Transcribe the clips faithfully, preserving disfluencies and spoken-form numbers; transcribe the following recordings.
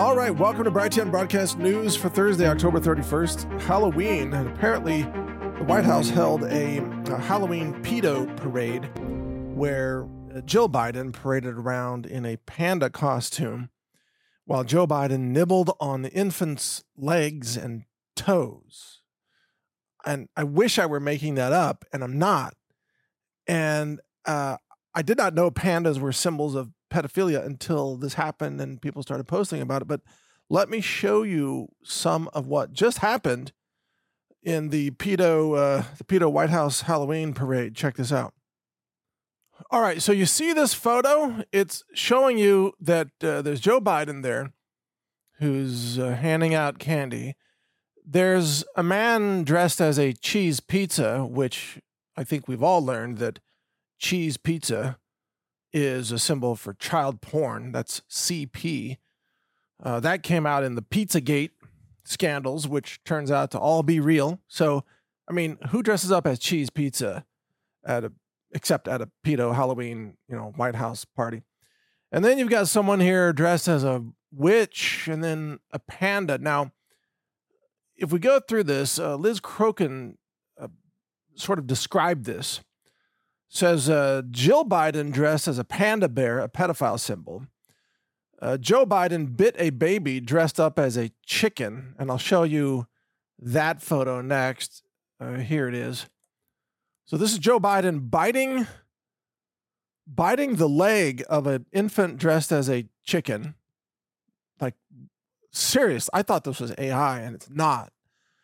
All right, welcome to Brighteon Broadcast News for Thursday, October thirty-first, Halloween. And apparently, the White House held a, a Halloween pedo parade where Jill Biden paraded around in a panda costume while Joe Biden nibbled on the infant's legs and toes. And I wish I were making that up, and I'm not. And uh, I did not know pandas were symbols of pedophilia until this happened and people started posting about it. But let me show you some of what just happened in the pedo, uh, the pedo White House Halloween parade. Check this out. All right, so you see this photo? It's showing you that uh, there's Joe Biden there who's uh, handing out candy. There's a man dressed as a cheese pizza, which I think we've all learned that cheese pizza is a symbol for child porn. That's C P. Uh, that came out in the Pizzagate scandals, which turns out to all be real. So, I mean, who dresses up as cheese pizza at a except at a pedo Halloween, you know, White House party? And then you've got someone here dressed as a witch and then a panda. Now, if we go through this, uh, Liz Crokin uh, sort of described this. Says uh, Jill Biden dressed as a panda bear, a pedophile symbol. Uh, Joe Biden bit a baby dressed up as a chicken, and I'll show you that photo next. Uh, here it is. So this is Joe Biden biting, biting the leg of an infant dressed as a chicken. Like, serious. I thought this was A I, and it's not.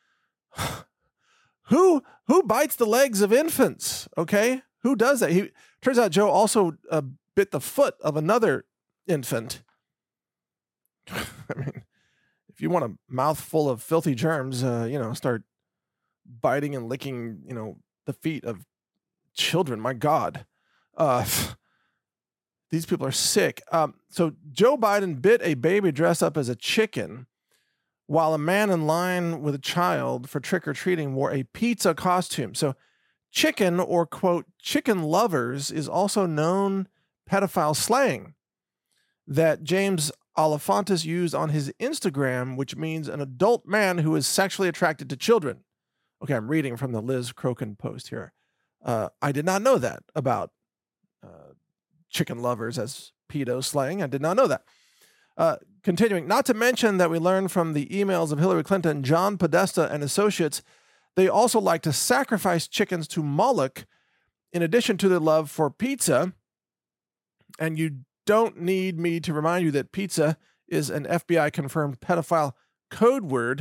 who who bites the legs of infants? Okay. Who does that? He turns out Joe also uh, bit the foot of another infant. I mean, if you want a mouthful of filthy germs, uh, you know, start biting and licking, you know, the feet of children. My God, uh, these people are sick. Um, so Joe Biden bit a baby dressed up as a chicken, while a man in line with a child for trick or treating wore a pizza costume. So chicken, or quote, chicken lovers, is also known pedophile slang that James Alefantis used on his Instagram, which means an adult man who is sexually attracted to children. Okay, I'm reading from the Liz Crokin post here. Uh, I did not know that about uh, chicken lovers as pedo slang. I did not know that. Uh, continuing, not to mention that we learned from the emails of Hillary Clinton, John Podesta and associates, they also like to sacrifice chickens to Moloch in addition to their love for pizza. And you don't need me to remind you that pizza is an F B I-confirmed pedophile code word.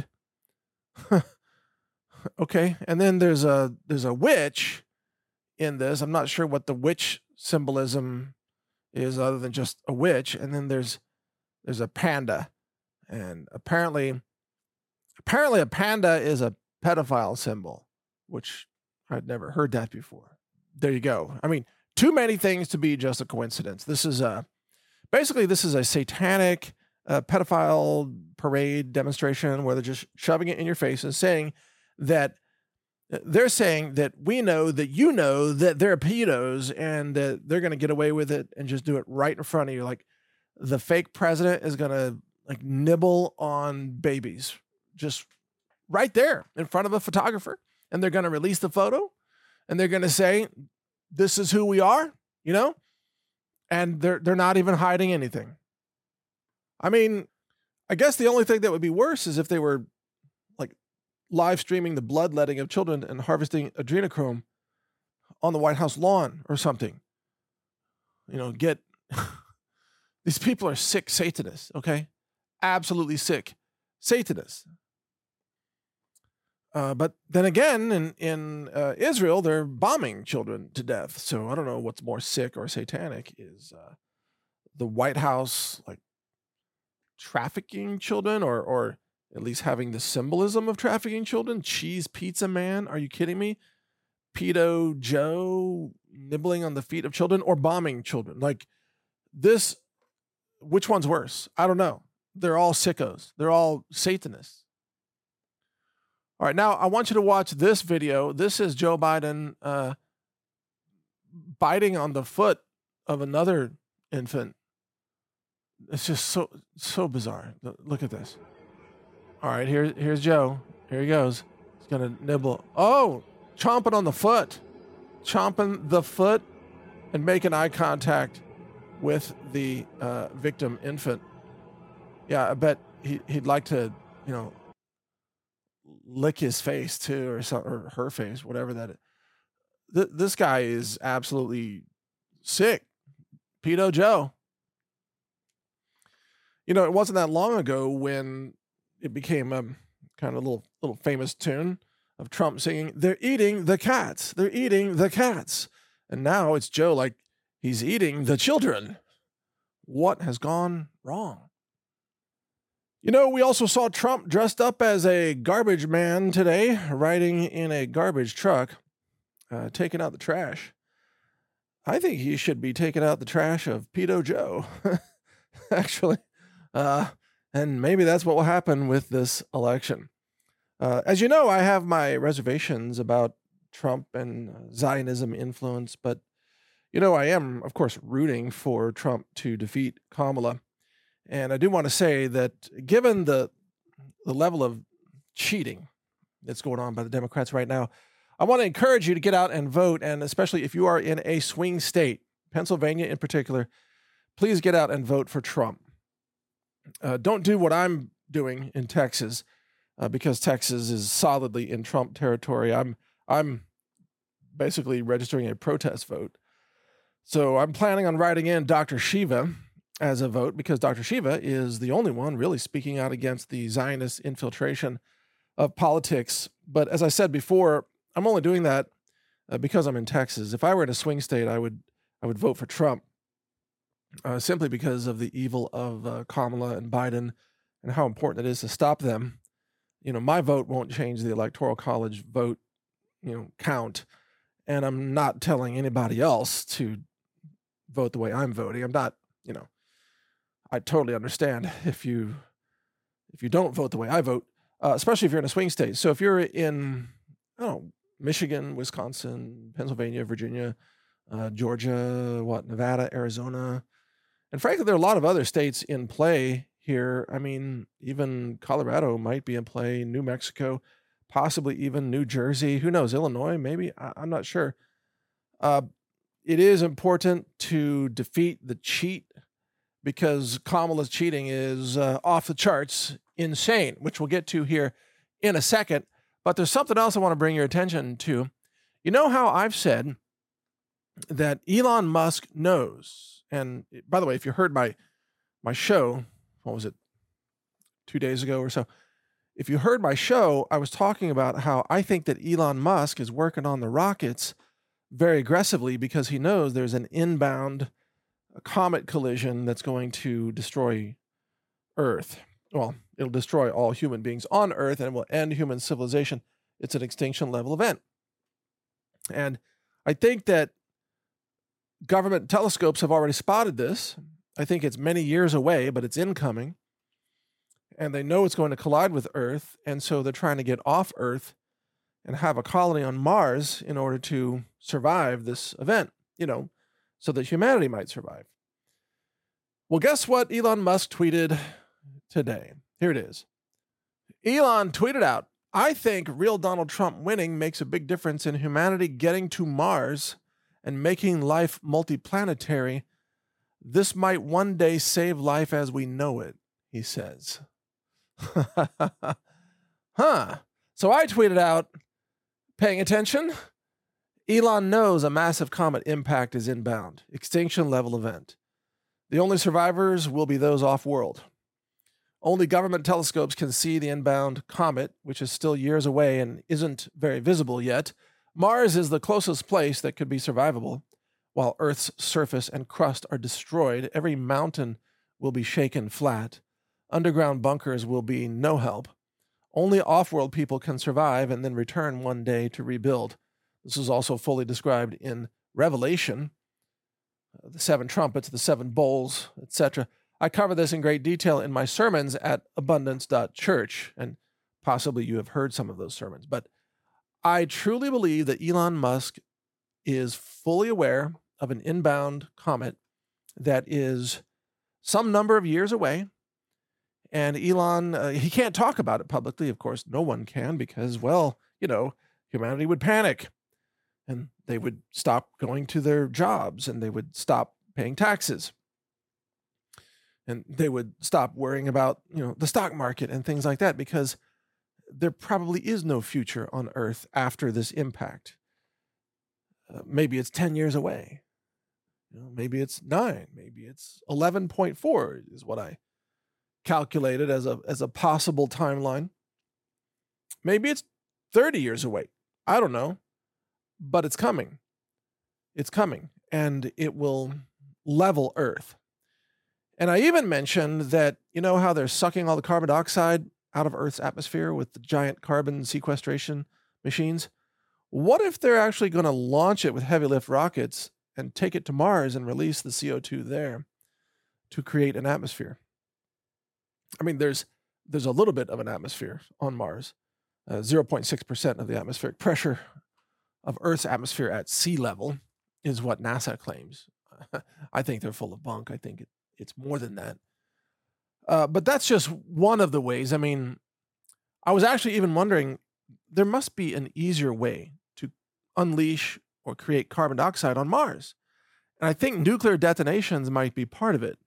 Okay, and then there's a there's a witch in this. I'm not sure what the witch symbolism is other than just a witch. And then there's there's a panda. And apparently, apparently a panda is a pedophile symbol, which I'd never heard that before. There you go. I mean, too many things to be just a coincidence. This is a, basically this is a satanic uh, pedophile parade demonstration where they're just shoving it in your face and saying that they're saying that we know that you know that they're pedos and that they're going to get away with it and just do it right in front of you. Like the fake president is going to like nibble on babies just right there in front of a photographer, and they're going to release the photo, and they're going to say, "This is who we are," you know, and they're they're not even hiding anything. I mean, I guess the only thing that would be worse is if they were like live streaming the bloodletting of children and harvesting adrenochrome on the White House lawn or something. You know, get these people are sick Satanists, okay, absolutely sick Satanists. Uh, but then again, in, in uh, Israel, they're bombing children to death. So I don't know what's more sick or satanic. Is uh, the White House like trafficking children, or or at least having the symbolism of trafficking children? Cheese pizza man? Are you kidding me? Pedo Joe nibbling on the feet of children, or bombing children? Like this, which one's worse? I don't know. They're all sickos. They're all Satanists. All right, now I want you to watch this video. This is Joe Biden uh, biting on the foot of another infant It's just so so bizarre. Look at this. All right, here, here's Joe. Here he goes. He's going to nibble. Oh, chomping on the foot. Chomping the foot and making eye contact with the uh, victim infant. Yeah, I bet he, he'd like to, you know, lick his face too, or some, or her face, whatever that is. Th- this guy is absolutely sick. Pedo Joe. You know, it wasn't that long ago when it became a kind of little little famous tune of Trump singing, "They're eating the cats. They're eating the cats." And now it's Joe like he's eating the children. What has gone wrong? You know, we also saw Trump dressed up as a garbage man today, riding in a garbage truck, uh, taking out the trash. I think he should be taking out the trash of Pedo Joe, actually. Uh, and maybe that's what will happen with this election. Uh, as you know, I have my reservations about Trump and Zionism influence, but, you know, I am, of course, rooting for Trump to defeat Kamala. And I do want to say that given the the level of cheating that's going on by the Democrats right now, I want to encourage you to get out and vote. And especially if you are in a swing state, Pennsylvania in particular, please get out and vote for Trump. Uh, don't do what I'm doing in Texas, uh, because Texas is solidly in Trump territory. I'm I'm basically registering a protest vote. So I'm planning on writing in Doctor Shiva as a vote, because Doctor Shiva is the only one really speaking out against the Zionist infiltration of politics. But as I said before, I'm only doing that uh, because I'm in Texas. If I were in a swing state, I would I would vote for Trump, uh, simply because of the evil of uh, Kamala and Biden and how important it is to stop them. You know, my vote won't change the Electoral College vote, you know, count. And I'm not telling anybody else to vote the way I'm voting. I'm not, you know, I totally understand if you if you don't vote the way I vote, uh, especially if you're in a swing state. So if you're in, I don't know, Michigan, Wisconsin, Pennsylvania, Virginia, uh, Georgia, what, Nevada, Arizona, and frankly, there are a lot of other states in play here. I mean, even Colorado might be in play, New Mexico, possibly even New Jersey. Who knows? Illinois, maybe. I, I'm not sure. Uh, it is important to defeat the cheat, because Kamala's cheating is uh, off the charts, insane, which we'll get to here in a second. But there's something else I want to bring your attention to. You know how I've said that Elon Musk knows, and by the way, if you heard my my show, what was it, two days ago or so, if you heard my show, I was talking about how I think that Elon Musk is working on the rockets very aggressively because he knows there's an inbound comet collision that's going to destroy Earth. Well, it'll destroy all human beings on Earth and will end human civilization. It's an extinction level event. And I think that government telescopes have already spotted this. I think it's many years away, but it's incoming. And they know it's going to collide with Earth. And so they're trying to get off Earth and have a colony on Mars in order to survive this event, you know, so that humanity might survive. Well, guess what Elon Musk tweeted today? Here it is. Elon tweeted out, "I think real Donald Trump winning makes a big difference in humanity getting to Mars and making life multiplanetary. This might one day save life as we know it," he says. Huh. So I tweeted out, paying attention, Elon knows a massive comet impact is inbound, extinction level event. The only survivors will be those off-world. Only government telescopes can see the inbound comet, which is still years away and isn't very visible yet. Mars is the closest place that could be survivable. While Earth's surface and crust are destroyed, every mountain will be shaken flat. Underground bunkers will be no help. Only off-world people can survive and then return one day to rebuild. This is also fully described in Revelation, the seven trumpets, the seven bowls, et cetera. I cover this in great detail in my sermons at abundance dot church, and possibly you have heard some of those sermons. But I truly believe that Elon Musk is fully aware of an inbound comet that is some number of years away. And Elon, uh, he can't talk about it publicly. Of course, no one can because, well, you know, humanity would panic and they would stop going to their jobs and they would stop paying taxes. And they would stop worrying about, you know, the stock market and things like that because there probably is no future on Earth after this impact. Uh, maybe it's ten years away. You know, maybe it's nine. Maybe it's eleven point four is what I calculated as a as a possible timeline. Maybe it's thirty years away. I don't know. But it's coming. It's coming. And it will level Earth. And I even mentioned that, you know how they're sucking all the carbon dioxide out of Earth's atmosphere with the giant carbon sequestration machines? What if they're actually going to launch it with heavy lift rockets and take it to Mars and release the C O two there to create an atmosphere? I mean, there's there's a little bit of an atmosphere on Mars. Uh, zero point six percent of the atmospheric pressure of Earth's atmosphere at sea level is what NASA claims. I think they're full of bunk. I think it, it's more than that. Uh, but that's just one of the ways. I mean, I was actually even wondering, there must be an easier way to unleash or create carbon dioxide on Mars. And I think nuclear detonations might be part of it.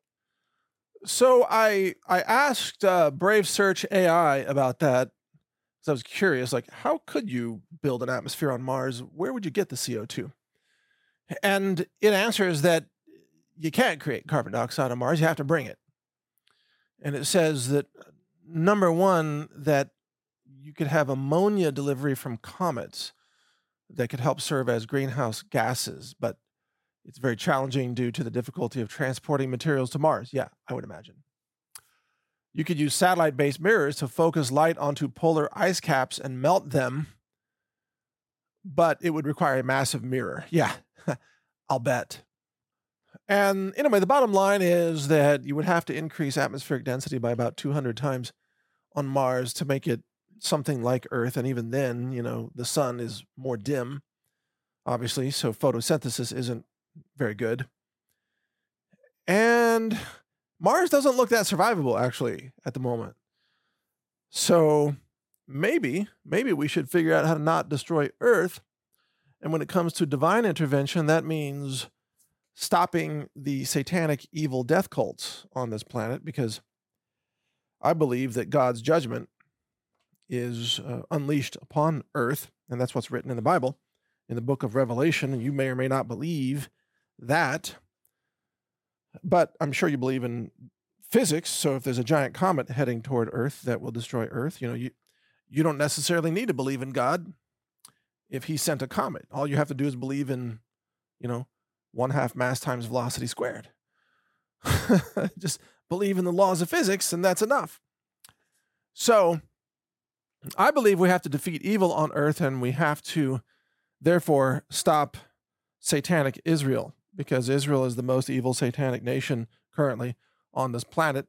So I I asked uh, Brave Search A I about that because I was curious, like, how could you build an atmosphere on Mars? Where would you get the C O two? And it answers that you can't create carbon dioxide on Mars. You have to bring it. And it says that, number one, that you could have ammonia delivery from comets that could help serve as greenhouse gases, but it's very challenging due to the difficulty of transporting materials to Mars. Yeah, I would imagine. You could use satellite-based mirrors to focus light onto polar ice caps and melt them, but it would require a massive mirror. Yeah, I'll bet. And anyway, the bottom line is that you would have to increase atmospheric density by about two hundred times on Mars to make it something like Earth. And even then, you know, the sun is more dim, obviously, so photosynthesis isn't very good. And Mars doesn't look that survivable, actually, at the moment. So maybe, maybe we should figure out how to not destroy Earth. And when it comes to divine intervention, that means stopping the satanic evil death cults on this planet, because I believe that God's judgment is uh, unleashed upon Earth, and that's what's written in the Bible, in the book of Revelation, and you may or may not believe that, but I'm sure you believe in physics, so if there's a giant comet heading toward Earth that will destroy Earth, you know, you, you don't necessarily need to believe in God if he sent a comet. All you have to do is believe in, you know, one half mass times velocity squared. Just believe in the laws of physics, and that's enough. So I believe we have to defeat evil on Earth, and we have to, therefore, stop satanic Israel, because Israel is the most evil satanic nation currently on this planet,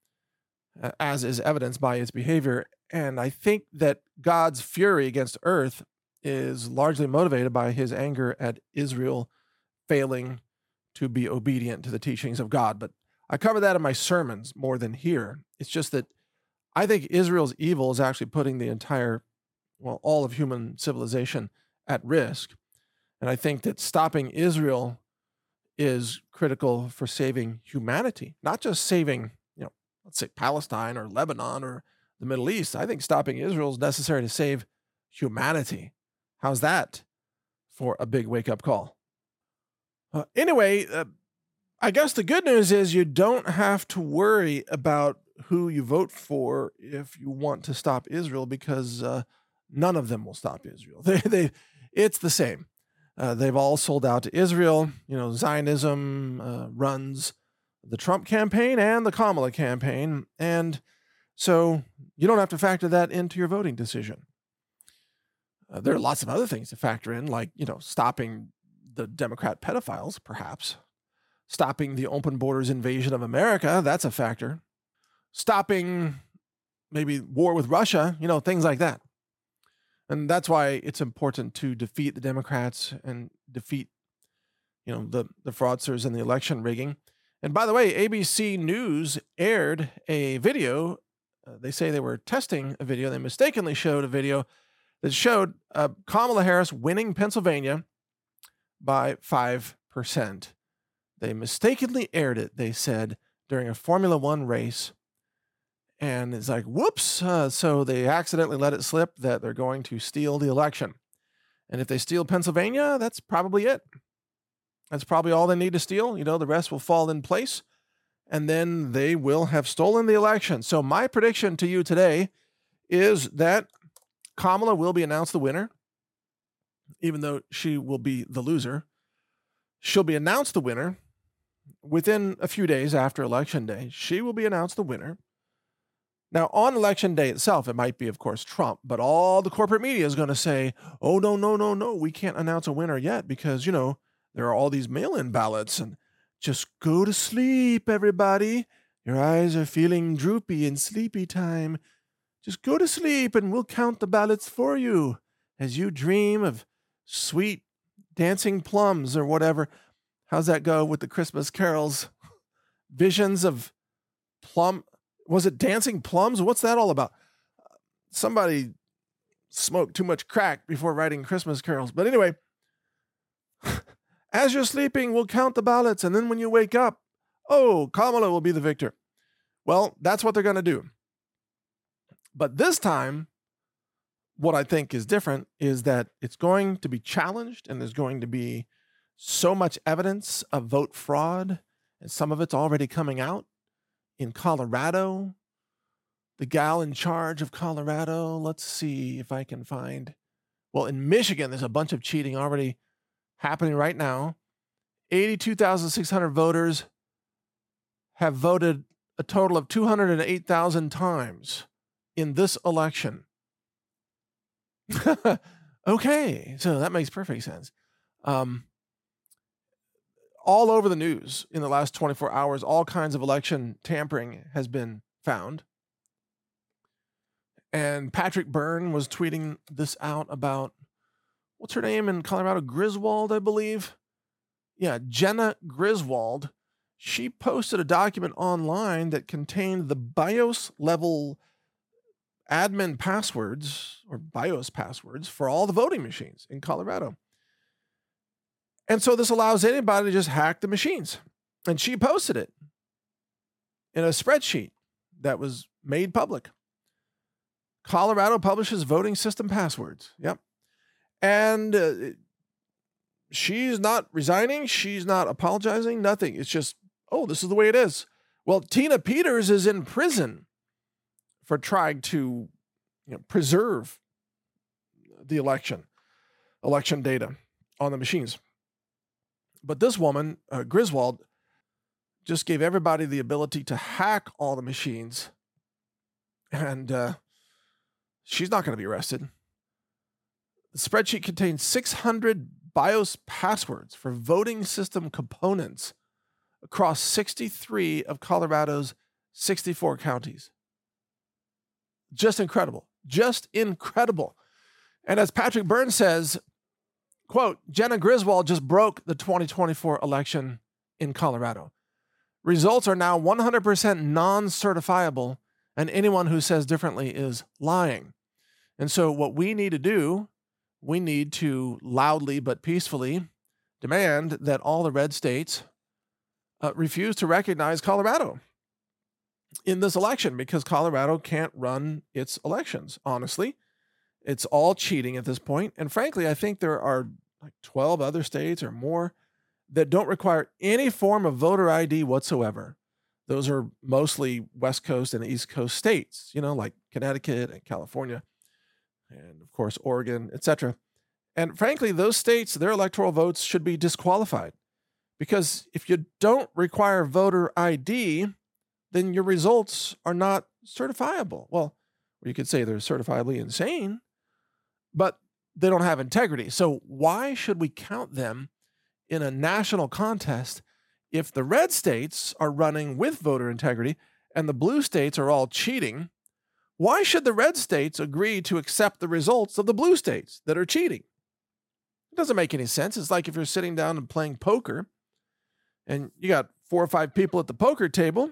as is evidenced by its behavior. And I think that God's fury against Earth is largely motivated by his anger at Israel failing to be obedient to the teachings of God. But I cover that in my sermons more than here. It's just that I think Israel's evil is actually putting the entire, well, all of human civilization at risk. And I think that stopping Israel is critical for saving humanity, not just saving, you know, let's say Palestine or Lebanon or the Middle East. I think stopping Israel is necessary to save humanity. How's that for a big wake-up call? Uh, anyway, uh, I guess the good news is you don't have to worry about who you vote for if you want to stop Israel, because uh, none of them will stop Israel. They, they, it's the same. Uh, they've all sold out to Israel. You know, Zionism uh, runs the Trump campaign and the Kamala campaign, and so you don't have to factor that into your voting decision. Uh, there are lots of other things to factor in, like, you know, stopping the Democrat pedophiles, perhaps. Stopping the open borders invasion of America, that's a factor. Stopping maybe war with Russia, you know, things like that. And that's why it's important to defeat the Democrats and defeat, you know, the, the fraudsters and the election rigging. And by the way, A B C News aired a video. Uh, they say they were testing a video. They mistakenly showed a video that showed uh, Kamala Harris winning Pennsylvania by five percent. They mistakenly aired it, they said, during a Formula One race. And it's like, whoops. Uh, so they accidentally let it slip that they're going to steal the election. And if they steal Pennsylvania, that's probably it. That's probably all they need to steal. You know, the rest will fall in place. And then they will have stolen the election. So my prediction to you today is that Kamala will be announced the winner, even though she will be the loser. She'll be announced the winner within a few days after Election Day. She will be announced the winner. Now, on Election Day itself, it might be, of course, Trump, but all the corporate media is going to say, oh, no, no, no, no, we can't announce a winner yet because, you know, there are all these mail-in ballots, and just go to sleep, everybody. Your eyes are feeling droopy and sleepy time. Just go to sleep and we'll count the ballots for you as you dream of sweet dancing plums or whatever. How's that go with the Christmas carols? Visions of plum. Was it dancing plums? What's that all about? Somebody smoked too much crack before writing Christmas carols. But anyway, as you're sleeping, we'll count the ballots. And then when you wake up, oh, Kamala will be the victor. Well, that's what they're going to do. But this time, what I think is different is that it's going to be challenged and there's going to be so much evidence of vote fraud. And some of it's already coming out in Colorado. The gal in charge of Colorado, let's see if I can find. Well, in Michigan, there's a bunch of cheating already happening right now. eighty-two thousand six hundred voters have voted a total of two hundred eight thousand times in this election. Okay, so that makes perfect sense. Um, all over the news in the last twenty-four hours, all kinds of election tampering has been found. And Patrick Byrne was tweeting this out about, what's her name in Colorado? Griswold, I believe. Yeah, Jenna Griswold. She posted a document online that contained the BIOS level admin passwords or BIOS passwords for all the voting machines in Colorado. And so this allows anybody to just hack the machines. And she posted it in a spreadsheet that was made public. Colorado publishes voting system passwords. Yep. And uh, she's not resigning. She's not apologizing. Nothing. It's just, oh, this is the way it is. Well, Tina Peters is in prison for trying to, you know, preserve the election, election data on the machines. But this woman, uh, Griswold, just gave everybody the ability to hack all the machines. And uh, she's not going to be arrested. The spreadsheet contains six hundred BIOS passwords for voting system components across sixty-three of Colorado's sixty-four counties. Just incredible. Just incredible. And as Patrick Byrne says, quote, Jenna Griswold just broke the twenty twenty-four election in Colorado. Results are now one hundred percent non-certifiable, and anyone who says differently is lying. And so what we need to do, we need to loudly but peacefully demand that all the red states uh, refuse to recognize Colorado in this election, because Colorado can't run its elections, honestly. It's all cheating at this point. And frankly, I think there are like twelve other states or more that don't require any form of voter I D whatsoever. Those are mostly West Coast and East Coast states, you know, like Connecticut and California, and of course, Oregon, et cetera. And frankly, those states, their electoral votes should be disqualified, because if you don't require voter I D, then your results are not certifiable. Well, or you could say they're certifiably insane, but they don't have integrity. So why should we count them in a national contest if the red states are running with voter integrity and the blue states are all cheating? Why should the red states agree to accept the results of the blue states that are cheating? It doesn't make any sense. It's like if you're sitting down and playing poker and you got four or five people at the poker table,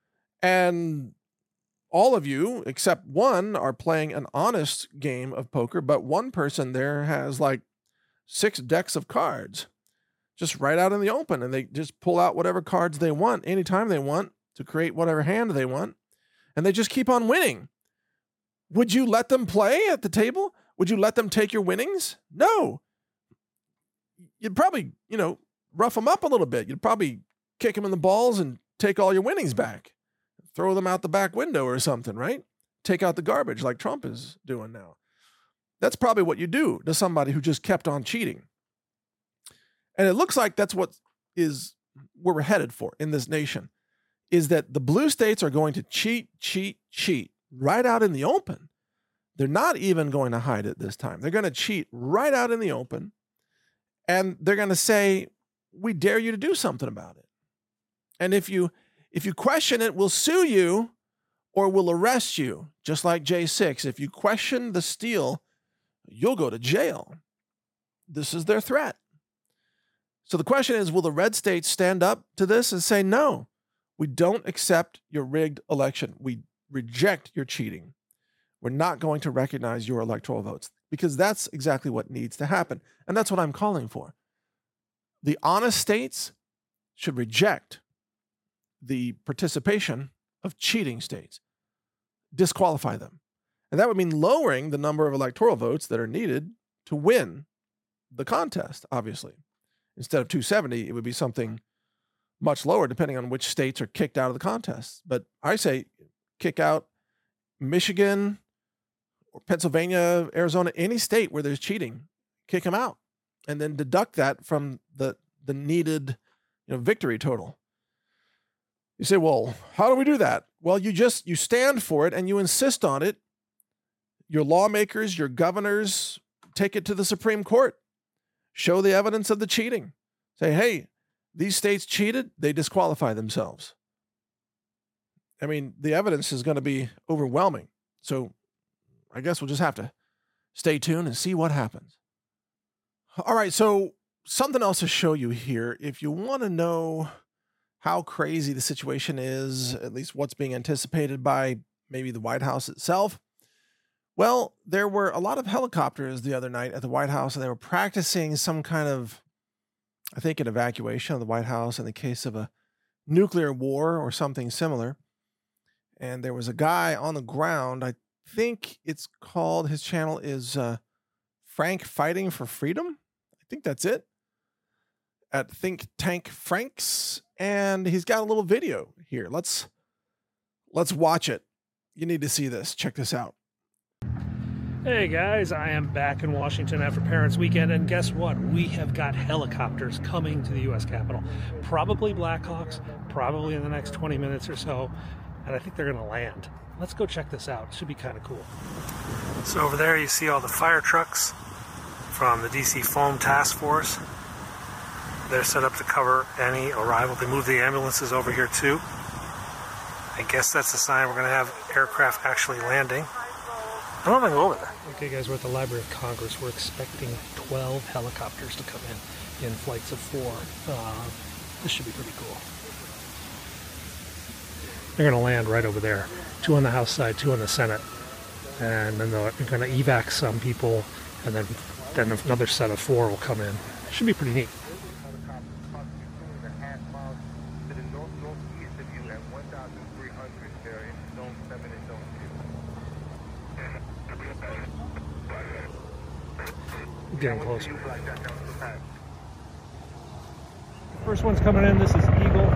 and all of you, except one, are playing an honest game of poker, but one person there has like six decks of cards just right out in the open, and they just pull out whatever cards they want anytime they want to create whatever hand they want, and they just keep on winning. Would you let them play at the table? Would you let them take your winnings? No. You'd probably, you know, rough them up a little bit. You'd probably kick them in the balls and take all your winnings back. Throw them out the back window or something, right? Take out the garbage like Trump is doing now. That's probably what you do to somebody who just kept on cheating. And it looks like that's what is where we're headed for in this nation, is that the blue states are going to cheat, cheat, cheat right out in the open. They're not even going to hide it this time. They're going to cheat right out in the open, and they're going to say, we dare you to do something about it. And if you if you question it, we'll sue you or we'll arrest you, just like J six. If you question the steal, you'll go to jail. This is their threat. So the question is, will the red states stand up to this and say, no, we don't accept your rigged election. We reject your cheating. We're not going to recognize your electoral votes, because that's exactly what needs to happen. And that's what I'm calling for. The honest states should reject the participation of cheating states, disqualify them. And that would mean lowering the number of electoral votes that are needed to win the contest, obviously. Instead of two seventy, it would be something much lower, depending on which states are kicked out of the contest. But I say kick out Michigan or Pennsylvania, Arizona, any state where there's cheating, kick them out, and then deduct that from the, the needed, you know, victory total. You say, well, how do we do that? Well, you just, you stand for it and you insist on it. Your lawmakers, your governors, take it to the Supreme Court. Show the evidence of the cheating. Say, hey, these states cheated, they disqualify themselves. I mean, the evidence is going to be overwhelming. So I guess we'll just have to stay tuned and see what happens. All right, so something else to show you here. If you want to know how crazy the situation is, at least what's being anticipated by maybe the White House itself, well, there were a lot of helicopters the other night at the White House, and they were practicing some kind of, I think, an evacuation of the White House in the case of a nuclear war or something similar. And there was a guy on the ground. I think it's called, his channel is uh, Frank Fighting for Freedom. I think that's it. At Think Tank Franks. And he's got a little video here. Let's, let's watch it. You need to see this. Check this out. Hey guys, I am back in Washington after Parents Weekend, and guess what? We have got helicopters coming to the U S Capitol. Probably Blackhawks, probably in the next twenty minutes or so, and I think they're going to land. Let's go check this out. It should be kind of cool. So over there you see all the fire trucks from the D C Foam Task Force. They're set up to cover any arrival. They moved the ambulances over here too. I guess that's a sign we're going to have aircraft actually landing. I don't want to go over there. Okay, guys, we're at the Library of Congress. We're expecting twelve helicopters to come in, in flights of four. Uh, this should be pretty cool. They're going to land right over there. Two on the House side, two on the Senate. And then they're going to evac some people, and then, then another set of four will come in. Should be pretty neat. Getting closer. First one's coming in. This is Eagle.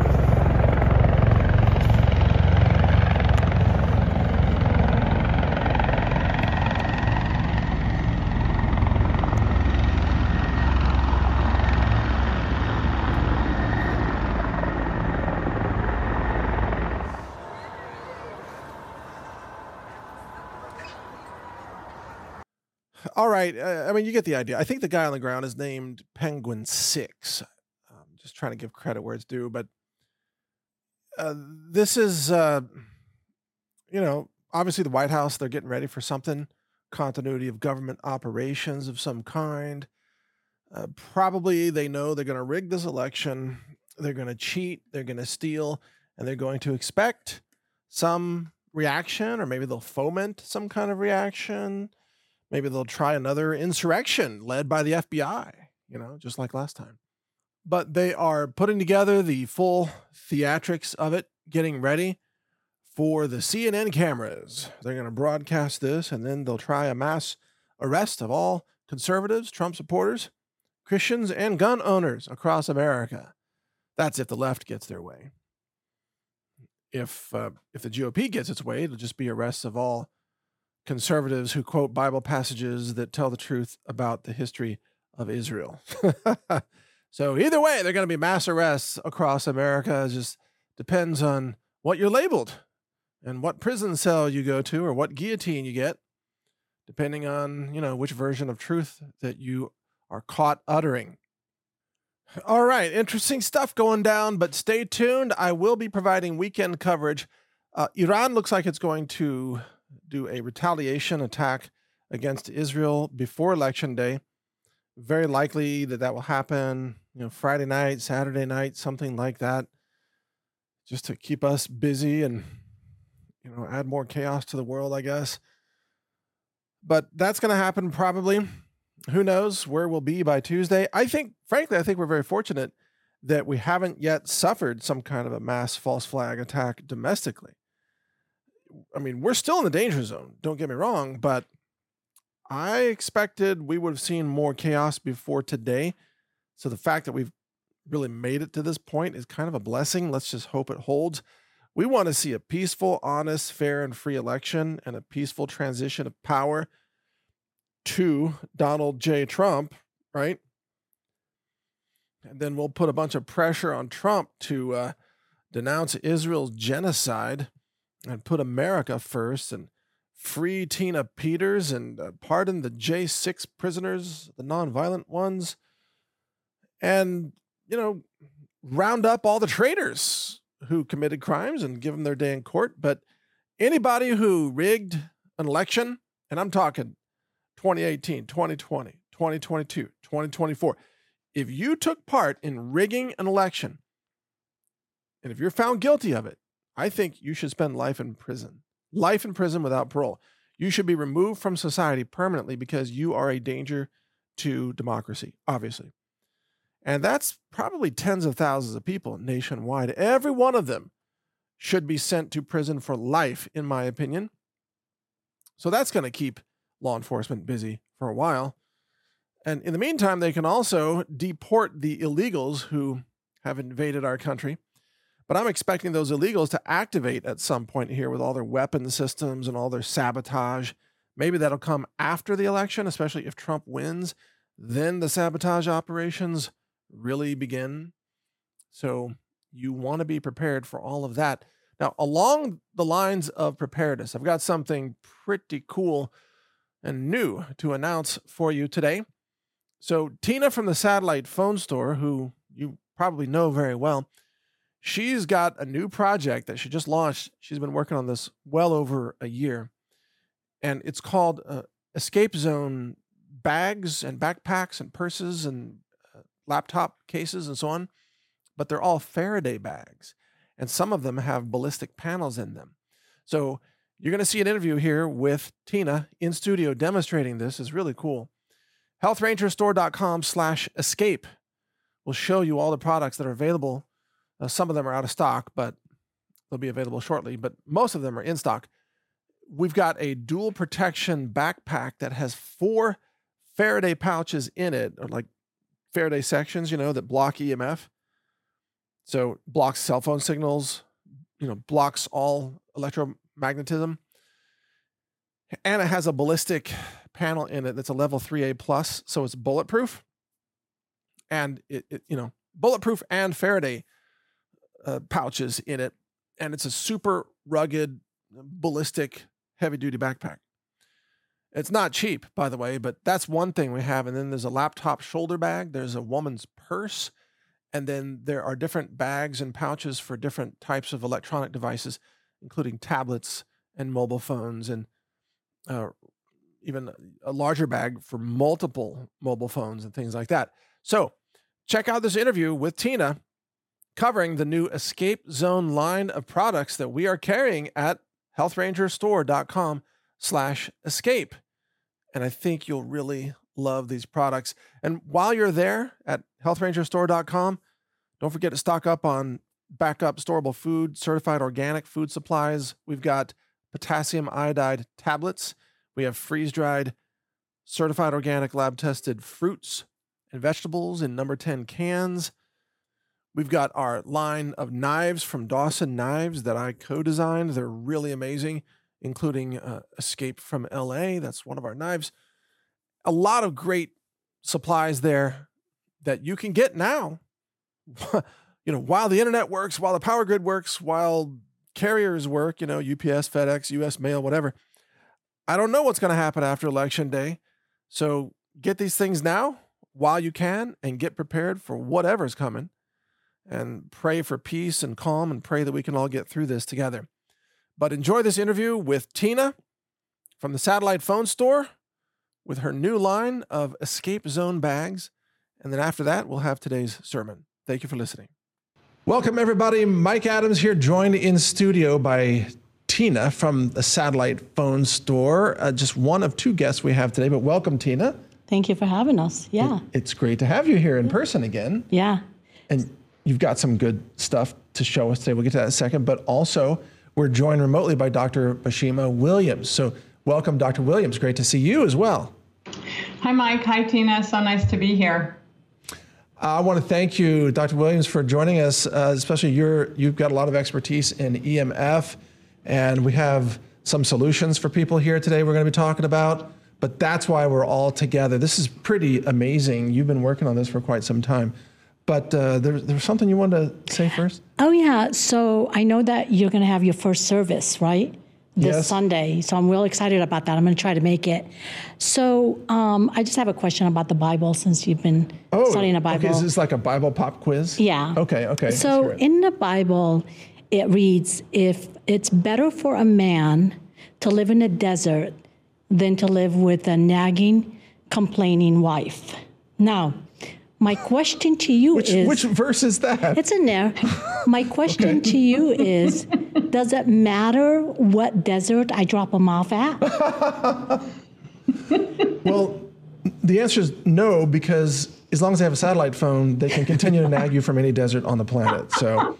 All right. Uh, I mean, you get the idea. I think the guy on the ground is named Penguin Six. I'm just trying to give credit where it's due, but uh, this is, uh, you know, obviously the White House, they're getting ready for something, continuity of government operations of some kind. Uh, probably they know they're going to rig this election, they're going to cheat, they're going to steal, and they're going to expect some reaction, or maybe they'll foment some kind of reaction. Maybe they'll try another insurrection led by the F B I, you know, just like last time. But they are putting together the full theatrics of it, getting ready for the C N N cameras. They're going to broadcast this, and then they'll try a mass arrest of all conservatives, Trump supporters, Christians, and gun owners across America. That's if the left gets their way. If uh, if the G O P gets its way, it'll just be arrests of all conservatives who quote Bible passages that tell the truth about the history of Israel. So either way, they're going to be mass arrests across America. It just depends on what you're labeled and what prison cell you go to or what guillotine you get, depending on, you know, which version of truth that you are caught uttering. All right, interesting stuff going down, but stay tuned. I will be providing weekend coverage. Uh, Iran looks like it's going to do a retaliation attack against Israel before Election Day. Very likely that that will happen, you know, Friday night, Saturday night, something like that, just to keep us busy and, you know, add more chaos to the world, I guess. But that's going to happen probably. Who knows where we'll be by Tuesday? I think, frankly, I think we're very fortunate that we haven't yet suffered some kind of a mass false flag attack domestically. I mean, we're still in the danger zone, don't get me wrong, but I expected we would have seen more chaos before today. So the fact that we've really made it to this point is kind of a blessing. Let's just hope it holds. We want to see a peaceful, honest, fair, and free election and a peaceful transition of power to Donald J. Trump, right? And then we'll put a bunch of pressure on Trump to uh, denounce Israel's genocide and put America first and free Tina Peters and uh, pardon the J six prisoners, the nonviolent ones, and, you know, round up all the traitors who committed crimes and give them their day in court. But anybody who rigged an election, and I'm talking twenty eighteen, twenty twenty, twenty twenty-two, twenty twenty-four, if you took part in rigging an election, and if you're found guilty of it, I think you should spend life in prison. Life in prison without parole. You should be removed from society permanently because you are a danger to democracy, obviously. And that's probably tens of thousands of people nationwide. Every one of them should be sent to prison for life, in my opinion. So that's going to keep law enforcement busy for a while. And in the meantime, they can also deport the illegals who have invaded our country. But I'm expecting those illegals to activate at some point here with all their weapon systems and all their sabotage. Maybe that'll come after the election, especially if Trump wins. Then the sabotage operations really begin. So you want to be prepared for all of that. Now, along the lines of preparedness, I've got something pretty cool and new to announce for you today. So Tina from the Satellite Phone Store, who you probably know very well, she's got a new project that she just launched. She's been working on this well over a year. And it's called uh, Escape Zone bags and backpacks and purses and uh, laptop cases and so on. But they're all Faraday bags. And some of them have ballistic panels in them. So you're going to see an interview here with Tina in studio demonstrating this. It's really cool. healthrangerstore.com slash escape will show you all the products that are available. Uh, some of them are out of stock, but they'll be available shortly. But most of them are in stock. We've got a dual protection backpack that has four Faraday pouches in it, or like Faraday sections, you know, that block E M F. So blocks cell phone signals, you know, blocks all electromagnetism. And it has a ballistic panel in it that's a level three A plus, so it's bulletproof. And it, it you know, bulletproof and Faraday uh, pouches in it. And it's a super rugged, ballistic, heavy-duty backpack. It's not cheap, by the way, but that's one thing we have. And then there's a laptop shoulder bag. There's a woman's purse. And then there are different bags and pouches for different types of electronic devices, including tablets and mobile phones, and uh, even a larger bag for multiple mobile phones and things like that. So check out this interview with Tina covering the new Escape Zone line of products that we are carrying at healthrangerstore.com slash escape. And I think you'll really love these products. And while you're there at healthrangerstore dot com, don't forget to stock up on backup storable food, certified organic food supplies. We've got potassium iodide tablets. We have freeze-dried, certified organic lab-tested fruits and vegetables in number ten cans. We've got our line of knives from Dawson Knives that I co-designed. They're really amazing, including uh, Escape from L A. That's one of our knives. A lot of great supplies there that you can get now. You know, while the internet works, while the power grid works, while carriers work, you know, U P S, FedEx, U S Mail, whatever. I don't know what's going to happen after Election Day. So get these things now while you can and get prepared for whatever's coming. And pray for peace and calm and pray that we can all get through this together. But enjoy this interview with Tina from the Satellite Phone Store with her new line of Escape Zone bags. And then after that, we'll have today's sermon. Thank you for listening. Welcome, everybody. Mike Adams here, joined in studio by Tina from the Satellite Phone Store. Uh, just one of two guests we have today, but welcome, Tina. Thank you for having us. Yeah. It, it's great to have you here in person again. Yeah. And you've got some good stuff to show us today. We'll get to that in a second. But also, we're joined remotely by Doctor Bashima Williams. So welcome, Doctor Williams. Great to see you as well. Hi, Mike. Hi, Tina. So nice to be here. I want to thank you, Doctor Williams, for joining us, uh, especially you're, you've got a lot of expertise in E M F, and we have some solutions for people here today we're going to be talking about, but that's why we're all together. This is pretty amazing. You've been working on this for quite some time. But uh, there, there was something you wanted to say first? Oh, yeah. So I know that you're going to have your first service, right? This yes. Sunday. So I'm real excited about that. I'm going to try to make it. So um, I just have a question about the Bible since you've been oh, studying the Bible. Okay, is this like a Bible pop quiz? Yeah. Okay, okay. So in the Bible, it reads, if it's better for a man to live in a desert than to live with a nagging, complaining wife. Now, my question to you which, is... Which verse is that? It's in there. My question okay. to you is, does it matter what desert I drop them off at? Well, the answer is no, because as long as they have a satellite phone, they can continue to nag you from any desert on the planet. So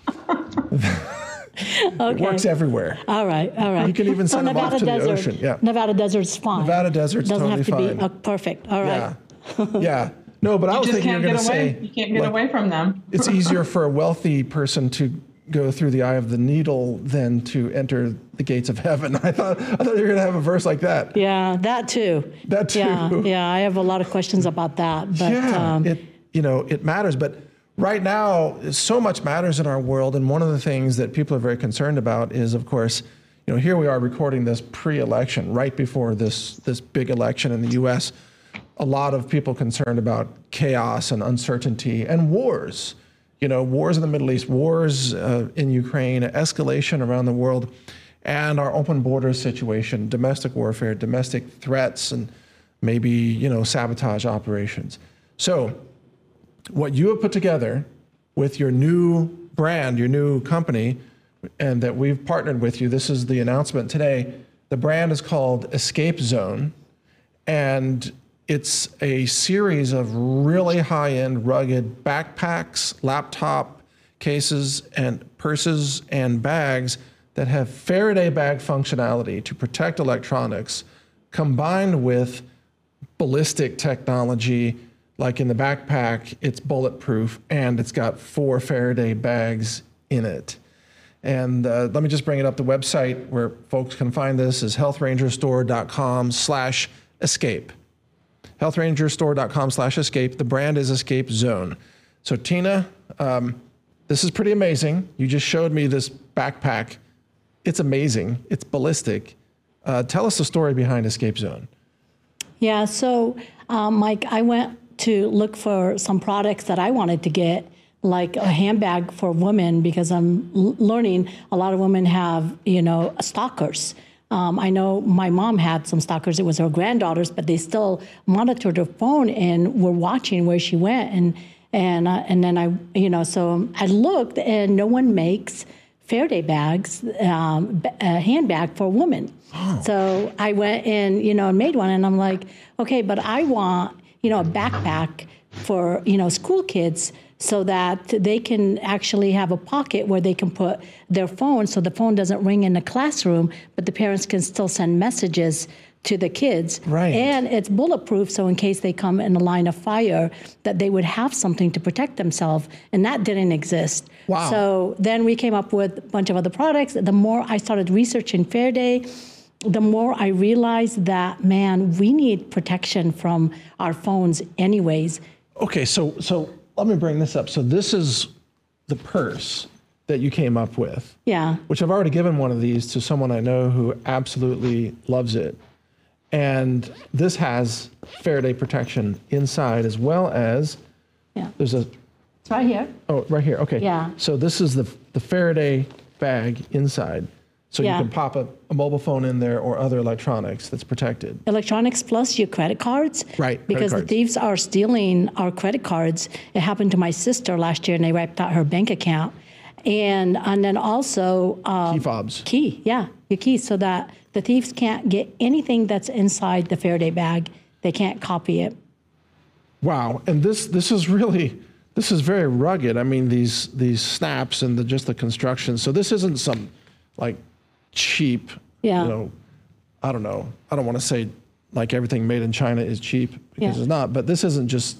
okay. It works everywhere. All right, all right. You can even send so them off to desert, the ocean. Yeah. Nevada desert's fine. Nevada desert's Doesn't totally have to fine. be uh, perfect. All right. Yeah. Yeah. No, but I was you just thinking can't you were get going to away. say You can't get like, away from them. It's easier for a wealthy person to go through the eye of the needle than to enter the gates of heaven. I thought I thought you were going to have a verse like that. Yeah, that too. That too. Yeah, yeah. I have a lot of questions about that. But yeah, um, it you know it matters. But right now, so much matters in our world, and one of the things that people are very concerned about is, of course, you know, here we are recording this pre-election, right before this this big election in the U S A lot of people concerned about chaos and uncertainty and wars. You know, wars in the Middle East, wars uh, in Ukraine, escalation around the world, and our open borders situation, domestic warfare, domestic threats, and maybe, you know, sabotage operations. So what you have put together with your new brand, your new company, and that we've partnered with you, this is the announcement today. The brand is called Escape Zone, and it's a series of really high-end, rugged backpacks, laptop cases, and purses and bags that have Faraday bag functionality to protect electronics, combined with ballistic technology. Like in the backpack, it's bulletproof, and it's got four Faraday bags in it. And uh, let me just bring it up. The website where folks can find this is healthrangerstore.com slash escape. healthrangerstore.com slash escape. The brand is Escape Zone. So Tina, um, this is pretty amazing. You just showed me this backpack. It's amazing. It's ballistic. Uh, tell us the story behind Escape Zone. Yeah, so um, Mike, I went to look for some products that I wanted to get, like a handbag for women, because I'm l- learning a lot of women have, you know, stalkers. Um, I know my mom had some stalkers. It was her granddaughters, but they still monitored her phone and were watching where she went. And And uh, and then I, you know, so I looked, and no one makes Faraday bags, um, a handbag for women. Oh. So I went and, you know, and made one, and I'm like, okay, but I want, you know, a backpack for, you know, school kids so that they can actually have a pocket where they can put their phone so the phone doesn't ring in the classroom, but the parents can still send messages to the kids. Right. And it's bulletproof, so in case they come in a line of fire, that they would have something to protect themselves, and that didn't exist. Wow. So then we came up with a bunch of other products. The more I started researching Faraday, the more I realized that, man, we need protection from our phones anyways. Okay, so so let me bring this up. So this is the purse that you came up with. Yeah. Which I've already given one of these to someone I know who absolutely loves it. And this has Faraday protection inside, as well as, yeah. there's a... It's right here. Oh, right here, okay. Yeah. So this is the the Faraday bag inside. So Yeah. you can pop a, a mobile phone in there or other electronics that's protected. Electronics plus your credit cards. Right, credit Because the cards. thieves are stealing our credit cards. It happened to my sister last year, and they wiped out her bank account. And and then also... Um, Key fobs. Key, yeah, your key, so that the thieves can't get anything that's inside the Faraday bag. They can't copy it. Wow, and this this is really, this is very rugged. I mean, these these snaps and the, just the construction. So this isn't some, like, cheap, Yeah. you know, I don't know. I don't want to say like everything made in China is cheap, because Yeah. it's not, but this isn't just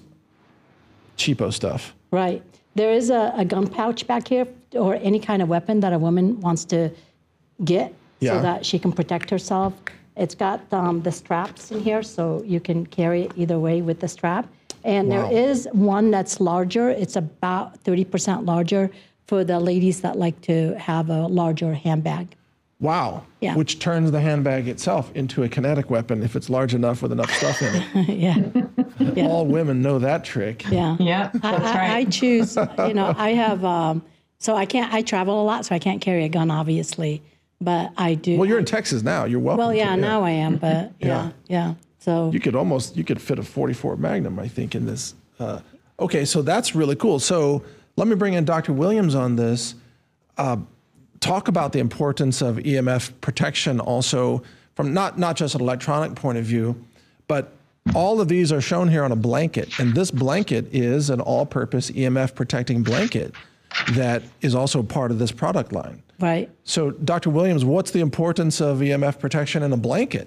cheapo stuff. Right. There is a, a gun pouch back here, or any kind of weapon that a woman wants to get Yeah. so that she can protect herself. It's got um, the straps in here, so you can carry it either way with the strap. And Wow. there is one that's larger. It's about thirty percent larger for the ladies that like to have a larger handbag. Wow. Yeah. Which turns the handbag itself into a kinetic weapon if it's large enough with enough stuff in it. yeah. yeah. All women know that trick. Yeah. Yeah, that's I, I, right. I choose, you know, I have, um, so I can't, I travel a lot, so I can't carry a gun, obviously, but I do. Well, you're in Texas now. You're welcome. Well, to, yeah, now I am, but yeah, Yeah. yeah. So You could almost, you could fit a forty-four Magnum, I think, in this. Uh, okay, so that's really cool. So let me bring in Doctor Williams on this. Uh, talk about the importance of E M F protection also from not, not just an electronic point of view, but all of these are shown here on a blanket. And this blanket is an all-purpose E M F protecting blanket that is also part of this product line. right. So Doctor Williams, what's the importance of E M F protection in a blanket?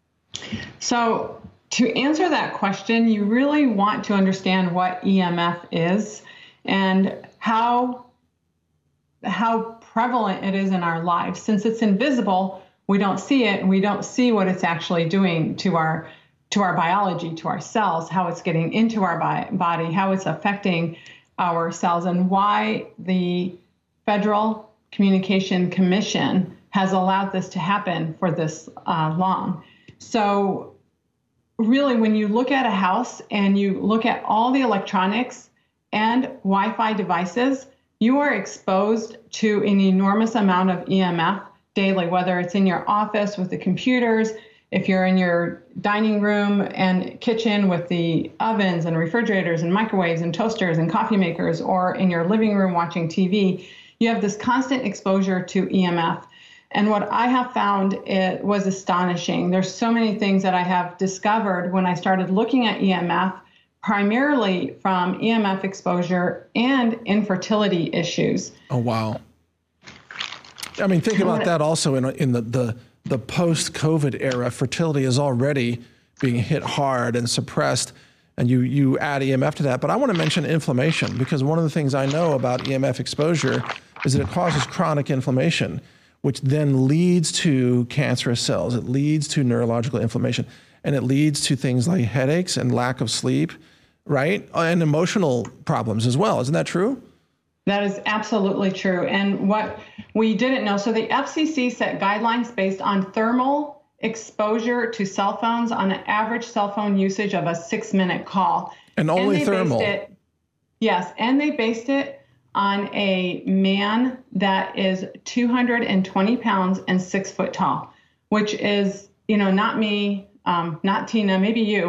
So to answer that question, you really want to understand what E M F is and how, how prevalent it is in our lives. Since it's invisible, we don't see it, and we don't see what it's actually doing to our to our biology, to our cells, how it's getting into our bi- body, how it's affecting our cells, and why the Federal Communication Commission has allowed this to happen for this uh, long. So really, when you look at a house and you look at all the electronics and Wi-Fi devices, you are exposed to an enormous amount of E M F daily, whether it's in your office with the computers, if you're in your dining room and kitchen with the ovens and refrigerators and microwaves and toasters and coffee makers, or in your living room watching T V, you have this constant exposure to E M F. And what I have found, it was astonishing. There's so many things that I have discovered when I started looking at E M F, primarily from E M F exposure and infertility issues. Oh, wow. I mean, think about that also in, in the, the, the post-COVID era. Fertility is already being hit hard and suppressed, and you, you add E M F to that. But I want to mention inflammation, because one of the things I know about E M F exposure is that it causes chronic inflammation, which then leads to cancerous cells. It leads to neurological inflammation, and it leads to things like headaches and lack of sleep, right? And emotional problems as well. Isn't that true? That is absolutely true. And what we didn't know, so the F C C set guidelines based on thermal exposure to cell phones on an average cell phone usage of a six minute call. And only and they thermal. Based it, yes, and they based it on a man that is two hundred twenty pounds and six foot tall, which is, you know, not me, um, not Tina, maybe you, but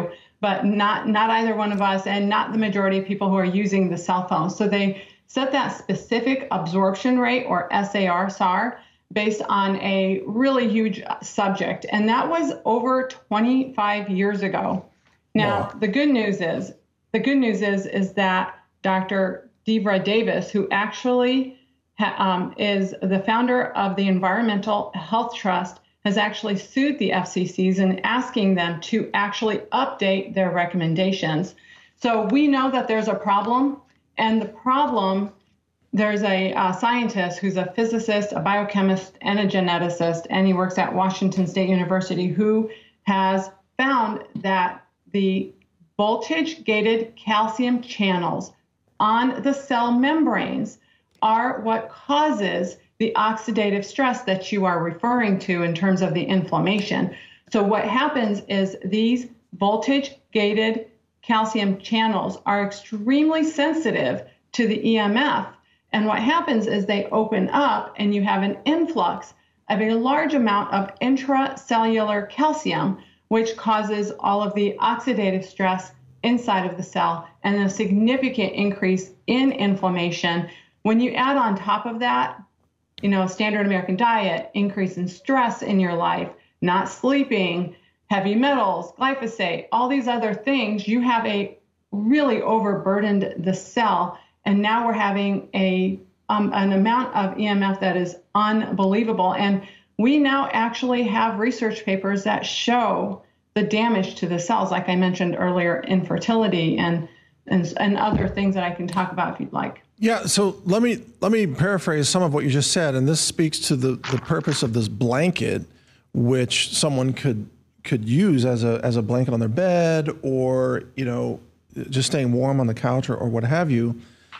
but not not either one of us, and not the majority of people who are using the cell phone. So they set that specific absorption rate, or S A R S A R, based on a really huge subject, and that was over twenty-five years ago. Now, wow. the good news is the good news is is that Doctor Devra Davis, who actually ha, um, is the founder of the Environmental Health Trust, has actually sued the F C Cs and asking them to actually update their recommendations. So we know that there's a problem, and the problem, there's a uh, scientist who's a physicist, a biochemist, and a geneticist, and he works at Washington State University, who has found that the voltage-gated calcium channels on the cell membranes are what causes the oxidative stress that you are referring to in terms of the inflammation. So what happens is these voltage-gated calcium channels are extremely sensitive to the E M F. And what happens is they open up and you have an influx of a large amount of intracellular calcium, which causes all of the oxidative stress inside of the cell and a significant increase in inflammation. When you add on top of that, you know, standard American diet, increase in stress in your life, not sleeping, heavy metals, glyphosate, all these other things, you have a really overburdened the cell. And now we're having a um, an amount of E M F that is unbelievable. And we now actually have research papers that show the damage to the cells, like I mentioned earlier, infertility and and, and other things that I can talk about if you'd like. Yeah, so let me let me paraphrase some of what you just said, and this speaks to the, the purpose of this blanket, which someone could could use as a as a blanket on their bed, or you know, just staying warm on the couch, or, or what have you.